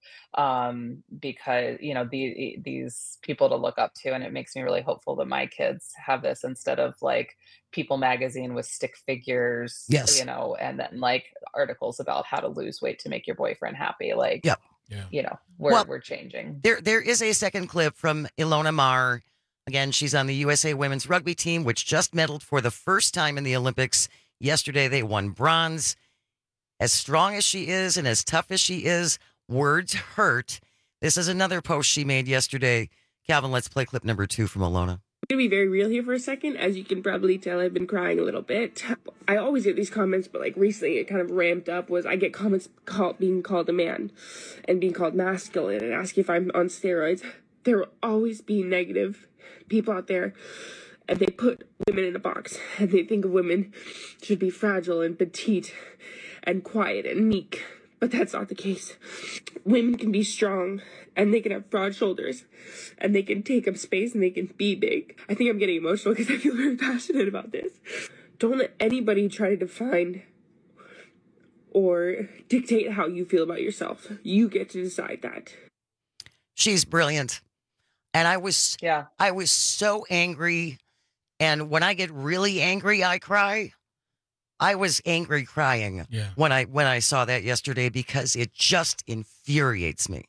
um, because you know the, these people to look up to, and it makes me really hopeful that my kids have this instead of like People magazine with stick figures,
yes,
you know, and then like articles about how to lose weight to make your boyfriend happy. Like,
yep.
Yeah.
You know, we're
well,
we're changing.
There there is a second clip from Ilona Maher. Again, she's on the U S A women's rugby team, which just medaled for the first time in the Olympics. Yesterday, they won bronze. As strong as she is and as tough as she is, words hurt. This is another post she made yesterday. Calvin, let's play clip number two from Ilona.
I'm going to be very real here for a second. As you can probably tell, I've been crying a little bit. I always get these comments, but like recently it kind of ramped up. Was I get comments called, being called a man and being called masculine and ask if I'm on steroids. There will always be negative people out there, and they put women in a box, and they think of women should be fragile and petite and quiet and meek. But that's not the case. Women can be strong, and they can have broad shoulders, and they can take up space, and they can be big. I think I'm getting emotional because I feel very passionate about this. Don't let anybody try to define or dictate how you feel about yourself. You get to decide that.
She's brilliant. And I was,
yeah,
I was so angry. And when I get really angry, I cry. I was angry crying
yeah.
when I when I saw that yesterday because it just infuriates me.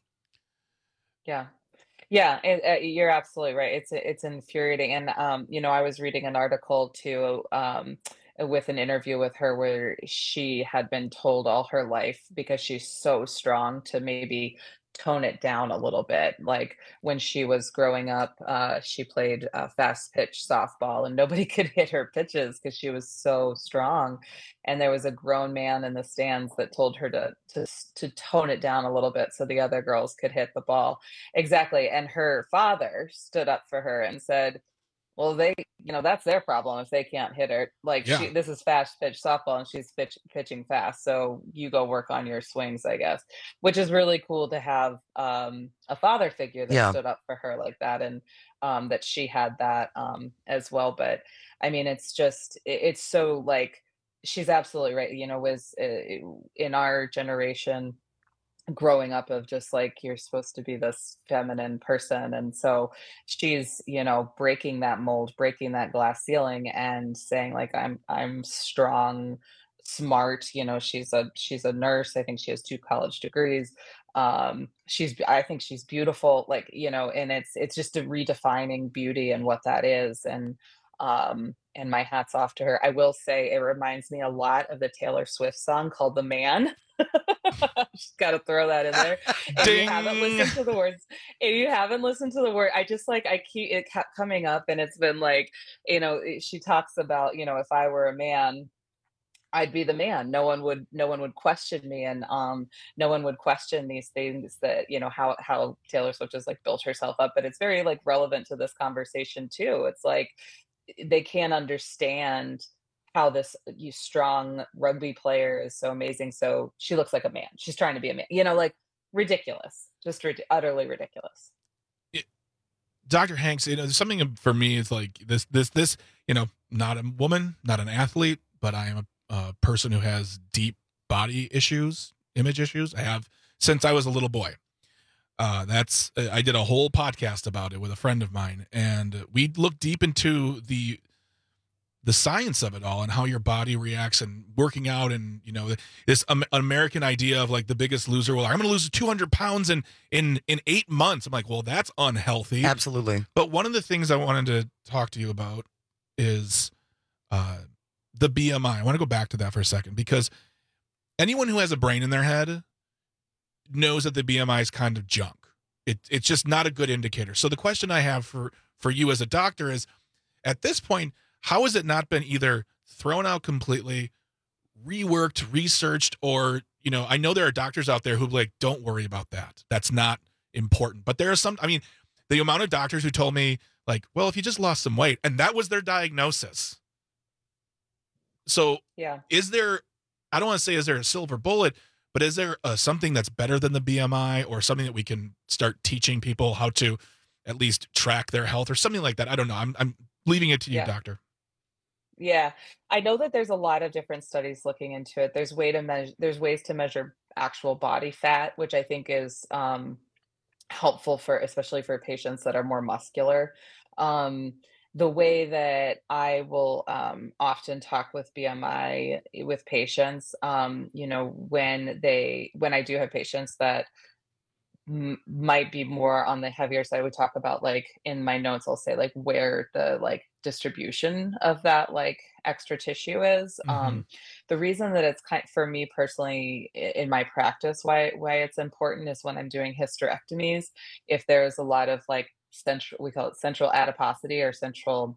Yeah, yeah, it, uh, you're absolutely right. It's it's infuriating, and um, you know, I was reading an article too, um, with an interview with her where she had been told all her life because she's so strong to maybe tone it down a little bit. Like when she was growing up, uh, she played uh, fast pitch softball and nobody could hit her pitches because she was so strong. And there was a grown man in the stands that told her to, to, to tone it down a little bit so the other girls could hit the ball. Exactly. And her father stood up for her and said, well, they, you know, that's their problem if they can't hit her. Like,
Yeah.
she, this is fast pitch softball and she's pitch, pitching fast. So you go work on your swings, I guess, which is really cool to have um, a father figure that
Yeah.
stood up for her like that. And um, that she had that um, as well. But I mean, it's just, it, it's so like, she's absolutely right. You know, was uh, in our generation, growing up of just like you're supposed to be this feminine person, and so she's, you know, breaking that mold, breaking that glass ceiling and saying like i'm i'm strong, smart. You know, she's a she's a nurse. I think she has two college degrees. um she's I think she's beautiful, like, you know, and it's it's just a redefining beauty and what that is. And um and my hat's off to her. I will say it reminds me a lot of the Taylor Swift song called The Man. Just got to throw that in there. If you haven't listened to the words, if you haven't listened to the word, I just like, I keep, it kept coming up and it's been like, you know, she talks about, you know, if I were a man, I'd be the man. No one would, no one would question me. And um, no one would question these things that, you know, how, how Taylor Swift has like built herself up, but it's very like relevant to this conversation too. It's like, they can't understand how this you strong rugby player is so amazing. So she looks like a man. She's trying to be a man, you know, like ridiculous, just rid- utterly ridiculous.
Doctor Hanks, you know, something for me is like this, this, this, you know, not a woman, not an athlete, but I am a, a person who has deep body issues, image issues. I have since I was a little boy. Uh, that's, I did a whole podcast about it with a friend of mine, and we looked deep into the, the science of it all and how your body reacts and working out. And, you know, this um, American idea of like the Biggest Loser. Well, I'm going to lose two hundred pounds in, in, in eight months. I'm like, well, that's unhealthy.
Absolutely.
But one of the things I wanted to talk to you about is uh, the B M I. I want to go back to that for a second, because anyone who has a brain in their head knows that the B M I is kind of junk. It, it's just not a good indicator. So the question I have for, for you as a doctor is, at this point, how has it not been either thrown out completely, reworked, researched, or, you know, I know there are doctors out there who like, don't worry about that. That's not important. But there are some, I mean, the amount of doctors who told me like, well, if you just lost some weight, and that was their diagnosis. So
yeah,
is there, I don't want to say, is there a silver bullet, but is there uh, something that's better than the B M I, or something that we can start teaching people how to at least track their health or something like that? I don't know. I'm, I'm leaving it to you,
Yeah.
doctor.
Yeah, I know that there's a lot of different studies looking into it. There's way to measure, there's ways to measure actual body fat, which I think is um, helpful for, especially for patients that are more muscular. Um, the way that I will um, often talk with B M I with patients, um, you know, when they, when I do have patients that m- might be more on the heavier side, we talk about, like, in my notes, I'll say like where the like distribution of that like extra tissue is.
Mhm.
Um, the reason that it's kind, for me personally i- in my practice, why why it's important is when I'm doing hysterectomies, if there's a lot of like central, we call it central adiposity or central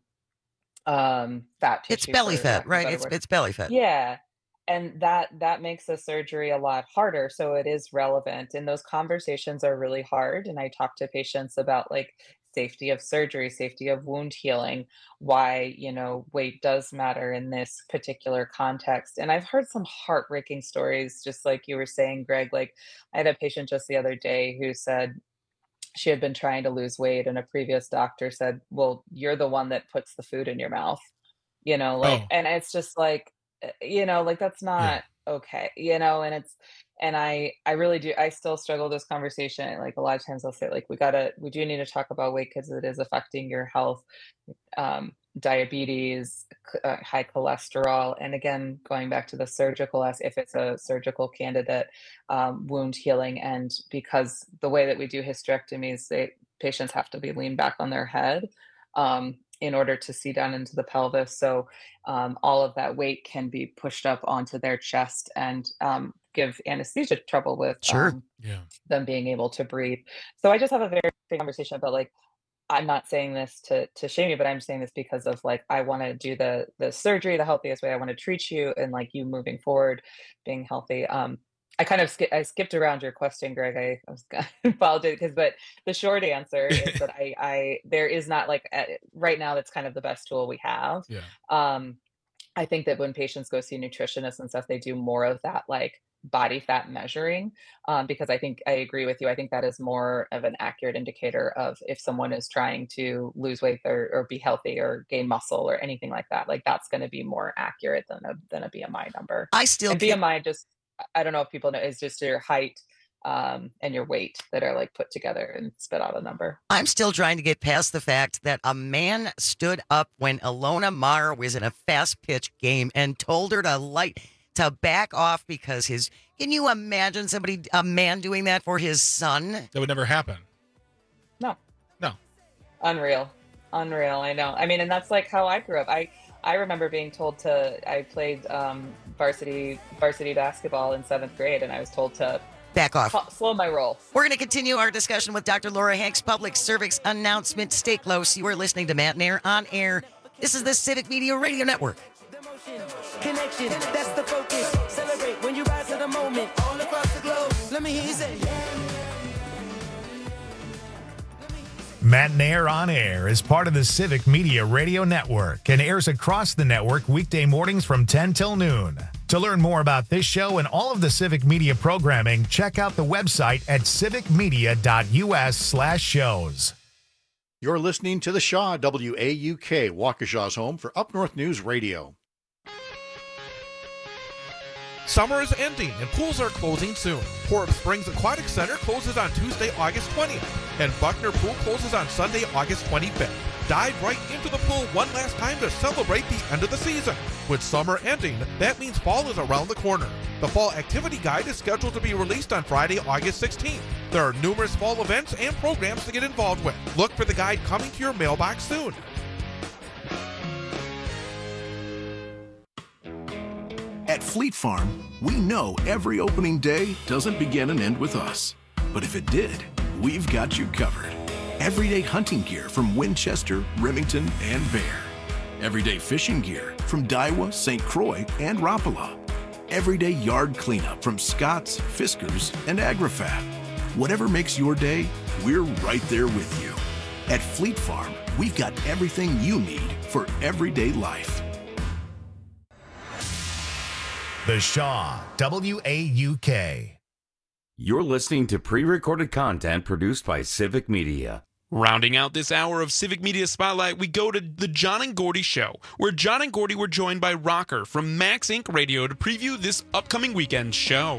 um, fat tissue.
It's belly
for
fat,
lack of a
right?
better
It's
word.
it's belly fat.
Yeah. And that that makes the surgery a lot harder. So it is relevant. And those conversations are really hard. And I talk to patients about like safety of surgery, safety of wound healing, why, you know, weight does matter in this particular context. And I've heard some heartbreaking stories, just like you were saying, Greg. Like, I had a patient just the other day who said she had been trying to lose weight, and a previous doctor said, well, you're the one that puts the food in your mouth, you know, like,
Oh.
and it's just like, uh, you know, like that's not okay, you know, and it's, and I, I really do, I still struggle with this conversation. Like, a lot of times I'll say like, we gotta, we do need to talk about weight because it is affecting your health, um, diabetes, c- uh, high cholesterol. And again, going back to the surgical, as if it's a surgical candidate, um, wound healing. And because the way that we do hysterectomies, they, patients have to be leaned back on their head, um, in order to see down into the pelvis. So um, all of that weight can be pushed up onto their chest and um, give anesthesia trouble with
Sure.
um,
Yeah.
them being able to breathe. So I just have a very big conversation about like, I'm not saying this to to shame you, but I'm saying this because of like, I want to do the the surgery the healthiest way. I want to treat you, and like you moving forward, being healthy. Um, I kind of sk- I skipped around your question, Greg. I, I was gonna apologize because, but the short answer is that I I there is not like uh, right now that's kind of the best tool we have.
Yeah.
Um, I think that when patients go see nutritionists and stuff, they do more of that like body fat measuring, um, because I think I agree with you. I think that is more of an accurate indicator of if someone is trying to lose weight or, or be healthy or gain muscle or anything like that. Like, that's going to be more accurate than a than a B M I number.
I still
and
can't-
B M I just, I don't know if people know, is just your height um, and your weight that are like put together and spit out a number.
I'm still trying to get past the fact that a man stood up when Ilona Maher was in a fast pitch game and told her to light to back off because his. Can you imagine somebody, a man, doing that for his son?
That would never happen.
No.
No.
Unreal. Unreal. I know. I mean, and that's like how I grew up. I, I remember being told to, I played um, varsity varsity basketball in seventh grade, and I was told to
back off.
ca- slow my roll.
We're going to continue our discussion with Doctor Laura Hanks. Public service announcement. Stay close. You are listening to Matt Nair on air. This is the Civic Media Radio Network.
Connection, that's the focus. Celebrate when you rise to the moment. All across the globe. Let me hear you say,
Matt Nair on Air is part of the Civic Media Radio Network and airs across the network weekday mornings from ten till noon. To learn more about this show and all of the Civic Media programming, check out the website at civicmedia.us slash shows.
You're listening to the Shaw, W A U K, Waukesha's home for Up North News Radio.
Summer is ending and pools are closing soon. Horb Springs Aquatic Center closes on Tuesday, August twentieth, and Buckner Pool closes on Sunday, August twenty-fifth. Dive right into the pool one last time to celebrate the end of the season. With summer ending, that means fall is around the corner. The Fall Activity Guide is scheduled to be released on Friday, August sixteenth. There are numerous fall events and programs to get involved with. Look for the guide coming to your mailbox soon.
Fleet Farm, we know every opening day doesn't begin and end with us. But if it did, we've got you covered. Everyday hunting gear from Winchester, Remington, and Bear. Everyday fishing gear from Daiwa, Saint Croix, and Rapala. Everyday yard cleanup from Scott's, Fiskars, and AgriFab. Whatever makes your day, we're right there with you. At Fleet Farm, we've got everything you need for everyday life.
The Shaw, W A U K.
You're listening to pre-recorded content produced by Civic Media.
Rounding out this hour of Civic Media Spotlight, we go to the John and Gordy Show, where John and Gordy were joined by Rocker from Max Incorporated. Radio to preview this upcoming weekend show.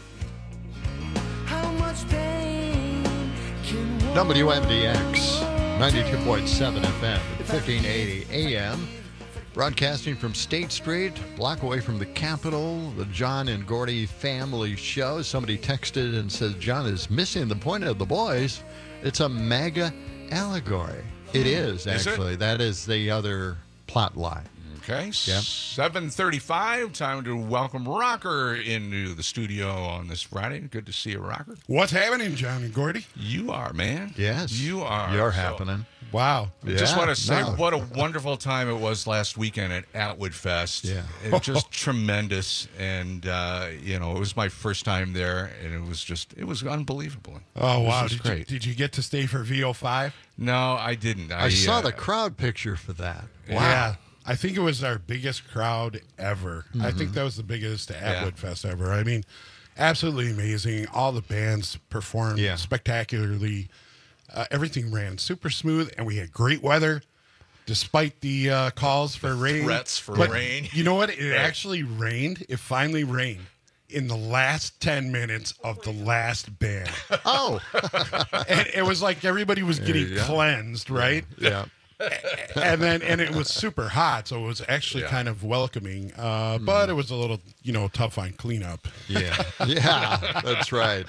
W M D X, ninety-two point seven F M, fifteen eighty A M. Broadcasting from State Street, a block away from the Capitol, the John and Gordy family show. Somebody texted and said, John is missing the point of the boys. It's a MAGA allegory. It is, actually.
Is it?
That is the other plot line.
Okay,
Yep.
seven thirty-five, time to welcome Rocker into the studio on this Friday. Good to see you, Rocker.
What's happening, John and Gordy?
You are, man.
Yes.
You are.
You're
So,
happening.
Wow.
I just
Yeah,
want to say
no.
what a wonderful time it was last weekend at Atwood Fest.
Yeah.
It was just tremendous. And, uh, you know, it was my first time there, and it was just, it was unbelievable.
Oh,
It was
wow.
just
Did you,
great.
did you get to stay for V O five?
No, I didn't. I,
I saw
uh,
the crowd picture for that. Wow.
Yeah. I think it was our biggest crowd ever. I
Mhm.
think that was the biggest Atwood Fest ever. I mean, absolutely amazing. All the bands performed
Yeah.
spectacularly. Uh, everything ran super smooth, and we had great weather despite the uh, calls for rain.
threats for
But
rain.
You know what? It
Right.
actually rained. It finally rained in the last ten minutes of the last band.
Oh.
And it was like everybody was
There
getting
you go.
cleansed, right?
Yeah.
and then and it was super hot, so it was actually
Yeah.
kind of welcoming. Uh, But it was a little, you know, tough on cleanup.
Yeah. Yeah, that's right.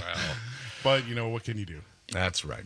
But you know, what can you do?
That's right.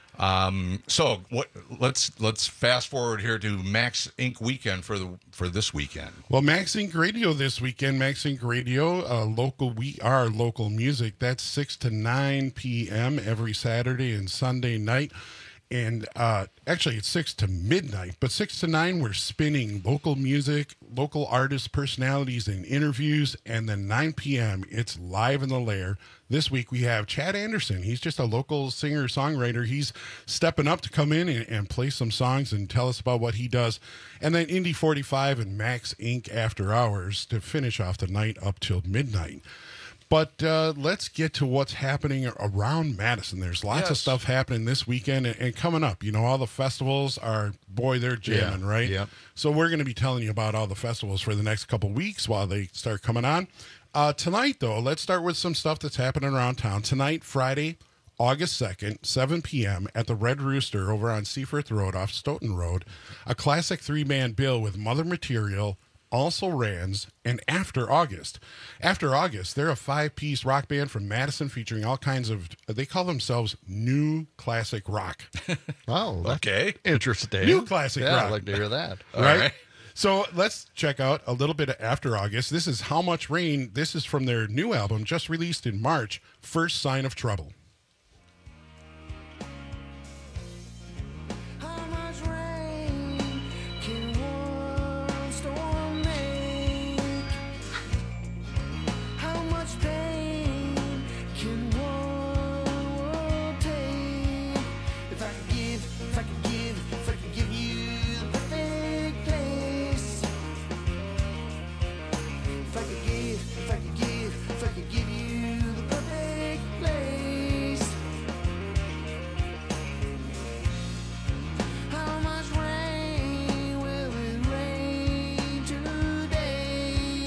Um, so what? Let's let's fast forward here to Max Incorporated weekend for the for this weekend.
Well, Max Incorporated Radio this weekend. Max Incorporated Radio, uh, local. We are local music. That's six to nine p m every Saturday and Sunday night. And uh, actually, it's six to midnight, but six to nine, we're spinning local music, local artists, personalities, and interviews. And then nine p m, it's live in the lair. This week, we have Chad Anderson. He's just a local singer-songwriter. He's stepping up to come in and, and play some songs and tell us about what he does. And then Indy forty-five and Max Incorporated After Hours to finish off the night up till midnight. But uh, let's get to what's happening around Madison. There's lots of
Yes.
stuff happening this weekend and, and coming up. You know, all the festivals are, boy, they're jamming,
Yeah,
right?
yeah.
So we're going to be telling you about all the festivals for the next couple weeks while they start coming on. Uh, tonight, though, let's start with some stuff that's happening around town. Tonight, Friday, August second, seven p m at the Red Rooster over on Seaforth Road off Stoughton Road, a classic three-man bill with Mother Material, Also Rans, and After August. After August, they're a five-piece rock band from Madison featuring all kinds of, they call themselves new classic rock.
Oh, that's
Okay.
interesting.
New classic
yeah,
rock.
I'd like to hear that.
right?
right.
So let's check out a little bit of After August. This is How Much Rain. This is from their new album, just released in March, First Sign of Trouble.
How much rain can one storm make? How much pain can one world take? If I could give, if I could give, if I could give you the perfect place. If I could give, if I could give, if I could give you the perfect place. How much rain will it rain today?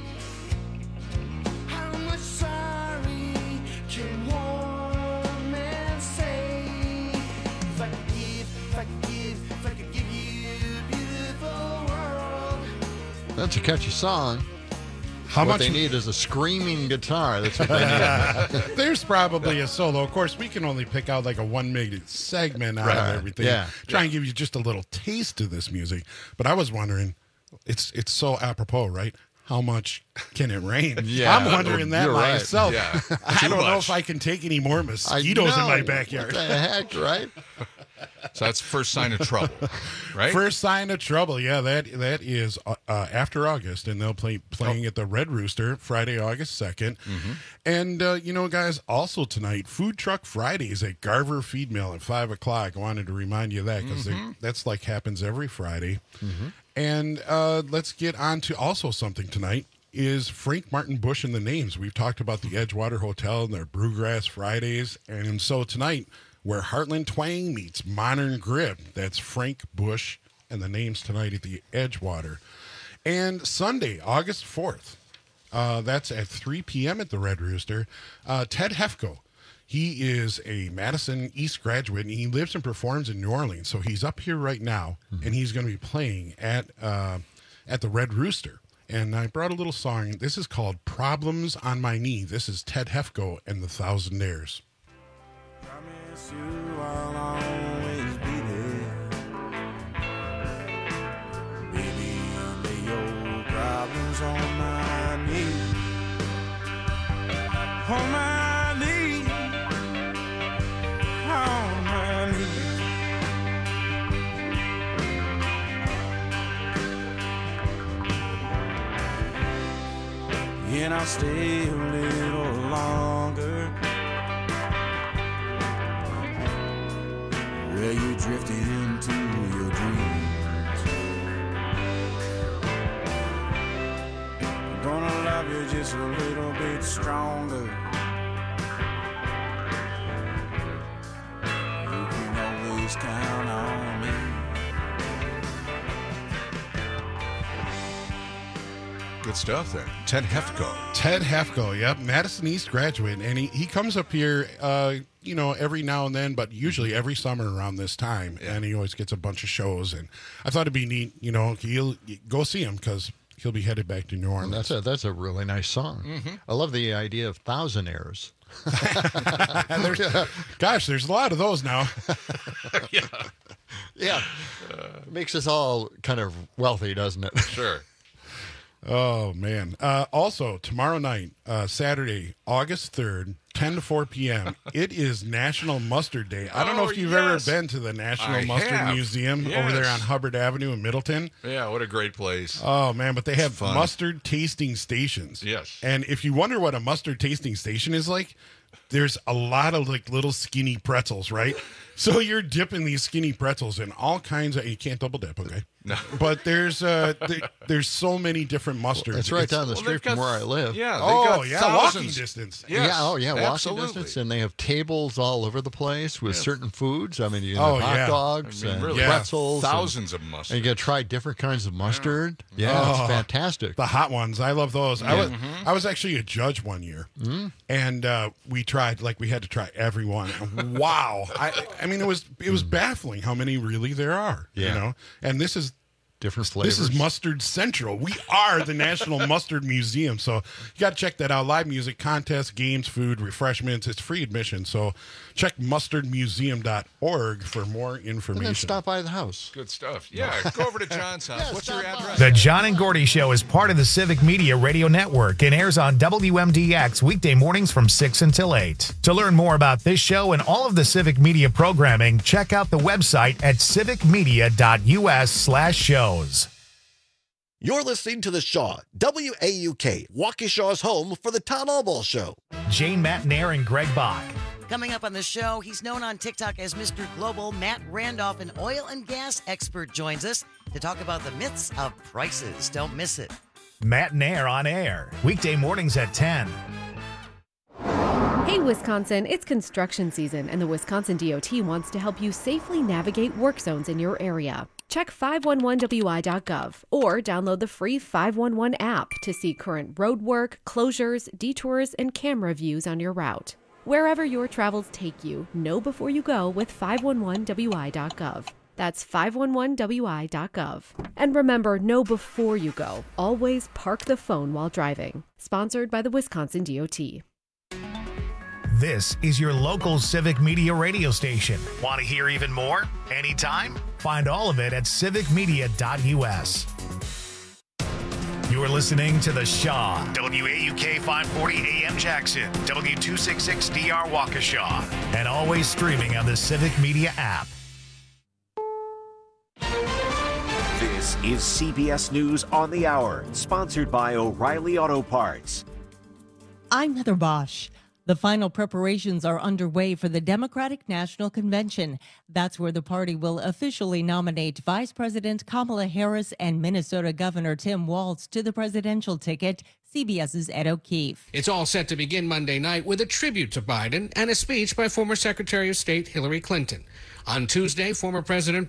How much sorry can one man say? If I could give, if I could give, if I could give you a beautiful world.
That's a catchy song.
How
what
much-
they need is a screaming guitar. That's what they need.
There's probably a solo. Of course, we can only pick out like a one minute segment out
Right.
of everything.
Yeah.
Try and give you just a little taste of this music. But I was wondering, it's it's so apropos, right? how much can it rain?
Yeah,
I'm wondering that
you're right.
myself.
Yeah.
I
Too
don't know
much.
if I can take any more
I
mosquitoes in
know.
my backyard.
What the heck, right?
So that's first sign of trouble, right?
First sign of trouble. Yeah, that that is uh, uh, after August, and they'll play playing
Oh.
at the Red Rooster Friday, August second.
Mm-hmm.
And uh, you know, guys, also tonight, Food Truck Fridays at Garver Feed Mill at five o'clock. I wanted to remind you of that because
Mhm.
that's like happens every Friday.
Mhm.
And uh, let's get on to also something tonight. Is Frank Martin Bush in the names? We've talked about the Edgewater Hotel and their Brewgrass Fridays, and so tonight, where Heartland Twang meets Modern Grip, that's Frank Bush and the names tonight at the Edgewater. And Sunday, August fourth, uh, that's at three p.m. at the Red Rooster. Uh, Ted Hefko, he is a Madison East graduate, and he lives and performs in New Orleans. So he's up here right now,
Mm-hmm.
and he's going to be playing at uh, at the Red Rooster. And I brought a little song. This is called Problems on My Knee. This is Ted Hefko and the Thousandaires.
Promise you I'll always be there. Baby, lay your problems on my knee. On my knee. On my knee. And I'll stay a little longer. Where you drifted into your dreams. I'm gonna love you just a little bit stronger. You can always count on me.
Good stuff there. Ted Hefko.
Ted Hefko, yep, Madison East graduate, and he, he comes up here, uh, you know, every now and then, but usually every summer around this time, and he always gets a bunch of shows. And I thought it'd be neat, you know, he'll go see him because he'll be headed back to New Orleans.
That's a that's a really nice song.
Mm-hmm.
I love the idea of thousandaires.
There's- gosh, there's a lot of those now.
yeah,
yeah, it makes us all kind of wealthy, doesn't it?
Sure.
Oh man! Uh, also, tomorrow night, uh, Saturday, August third, ten to four p.m. It is National Mustard Day. I don't know
Oh,
if you've
yes.
ever been to the National
I
Mustard
have.
Museum over there
Yes.
on Hubbard Avenue in Middleton.
Yeah, what a great place.
Oh man, but they have
fun.
mustard tasting stations.
Yes.
And if you wonder what a mustard tasting station is like, there's a lot of like little skinny pretzels, right? So you're dipping these skinny pretzels in all kinds of. You can't double dip, okay?
No.
But there's uh there, there's so many different mustards.
It's right down the
Well,
street
they've
from
got-
where I live.
Yeah. they've
Oh
got
yeah,
thousands.
walking distance.
Yes,
yeah, oh yeah, walking
absolutely.
distance, and they have tables all over the place with
Yes.
certain foods. I mean, you
Oh,
have hot
yeah.
dogs
I mean,
and
really,
pretzels, and-
thousands of mustard.
and you get to try different kinds of mustard. Yeah,
Oh.
it's fantastic.
The hot ones, I love those. I
Yeah.
was I was actually a judge one year, and uh, we tried like we had to try every one. Wow, I I mean it was it was baffling how many really there are.
Yeah.
You know, and this is
Different flavors.
This is Mustard Central. We are the National Mustard Museum. So you got to check that out. Live music, contests, games, food, refreshments. It's free admission. So check mustard museum dot org for more information.
and then stop by the house.
Good stuff. Yeah, go over to John's house. What's your address?
The John and Gordy Show is part of the Civic Media Radio Network and airs on W M D X weekday mornings from six until eight. To learn more about this show and all of the Civic Media programming, check out the website at civic media dot u s slash shows.
You're listening to The Shaw, W A U K, Waukesha's home for the Town Hall Ball Show.
Jane Matnair and Greg Bach.
Coming up on the show, he's known on TikTok as Mister Global. Matt Randolph, an oil and gas expert, joins us to talk about the myths of prices. Don't miss it.
Matt Nair on air, weekday mornings at ten.
Hey, Wisconsin, it's construction season, and the Wisconsin D O T wants to help you safely navigate work zones in your area. Check five one one w i dot gov or download the free five one one app to see current road work, closures, detours, and camera views on your route. Wherever your travels take you, know before you go with five one one w i dot gov. That's five one one w i dot gov. And remember, know before you go. Always park the phone while driving. Sponsored by the Wisconsin D O T.
This is your local Civic Media radio station. Want to hear even more? Anytime? Find all of it at civic media dot u s. You're listening to The Shaw. W A U K five forty A M Jackson. W two sixty-six D R Waukesha. And always streaming on the Civic Media app.
This is C B S News on the Hour, sponsored by O'Reilly Auto Parts.
I'm Heather Bosch. The final preparations are underway for the Democratic National Convention. That's where the party will officially nominate Vice President Kamala Harris and Minnesota Governor Tim Walz to the presidential ticket. CBS's Ed O'Keefe.
It's all set to begin Monday night with a tribute to Biden and a speech by former Secretary of State Hillary Clinton. On Tuesday, former President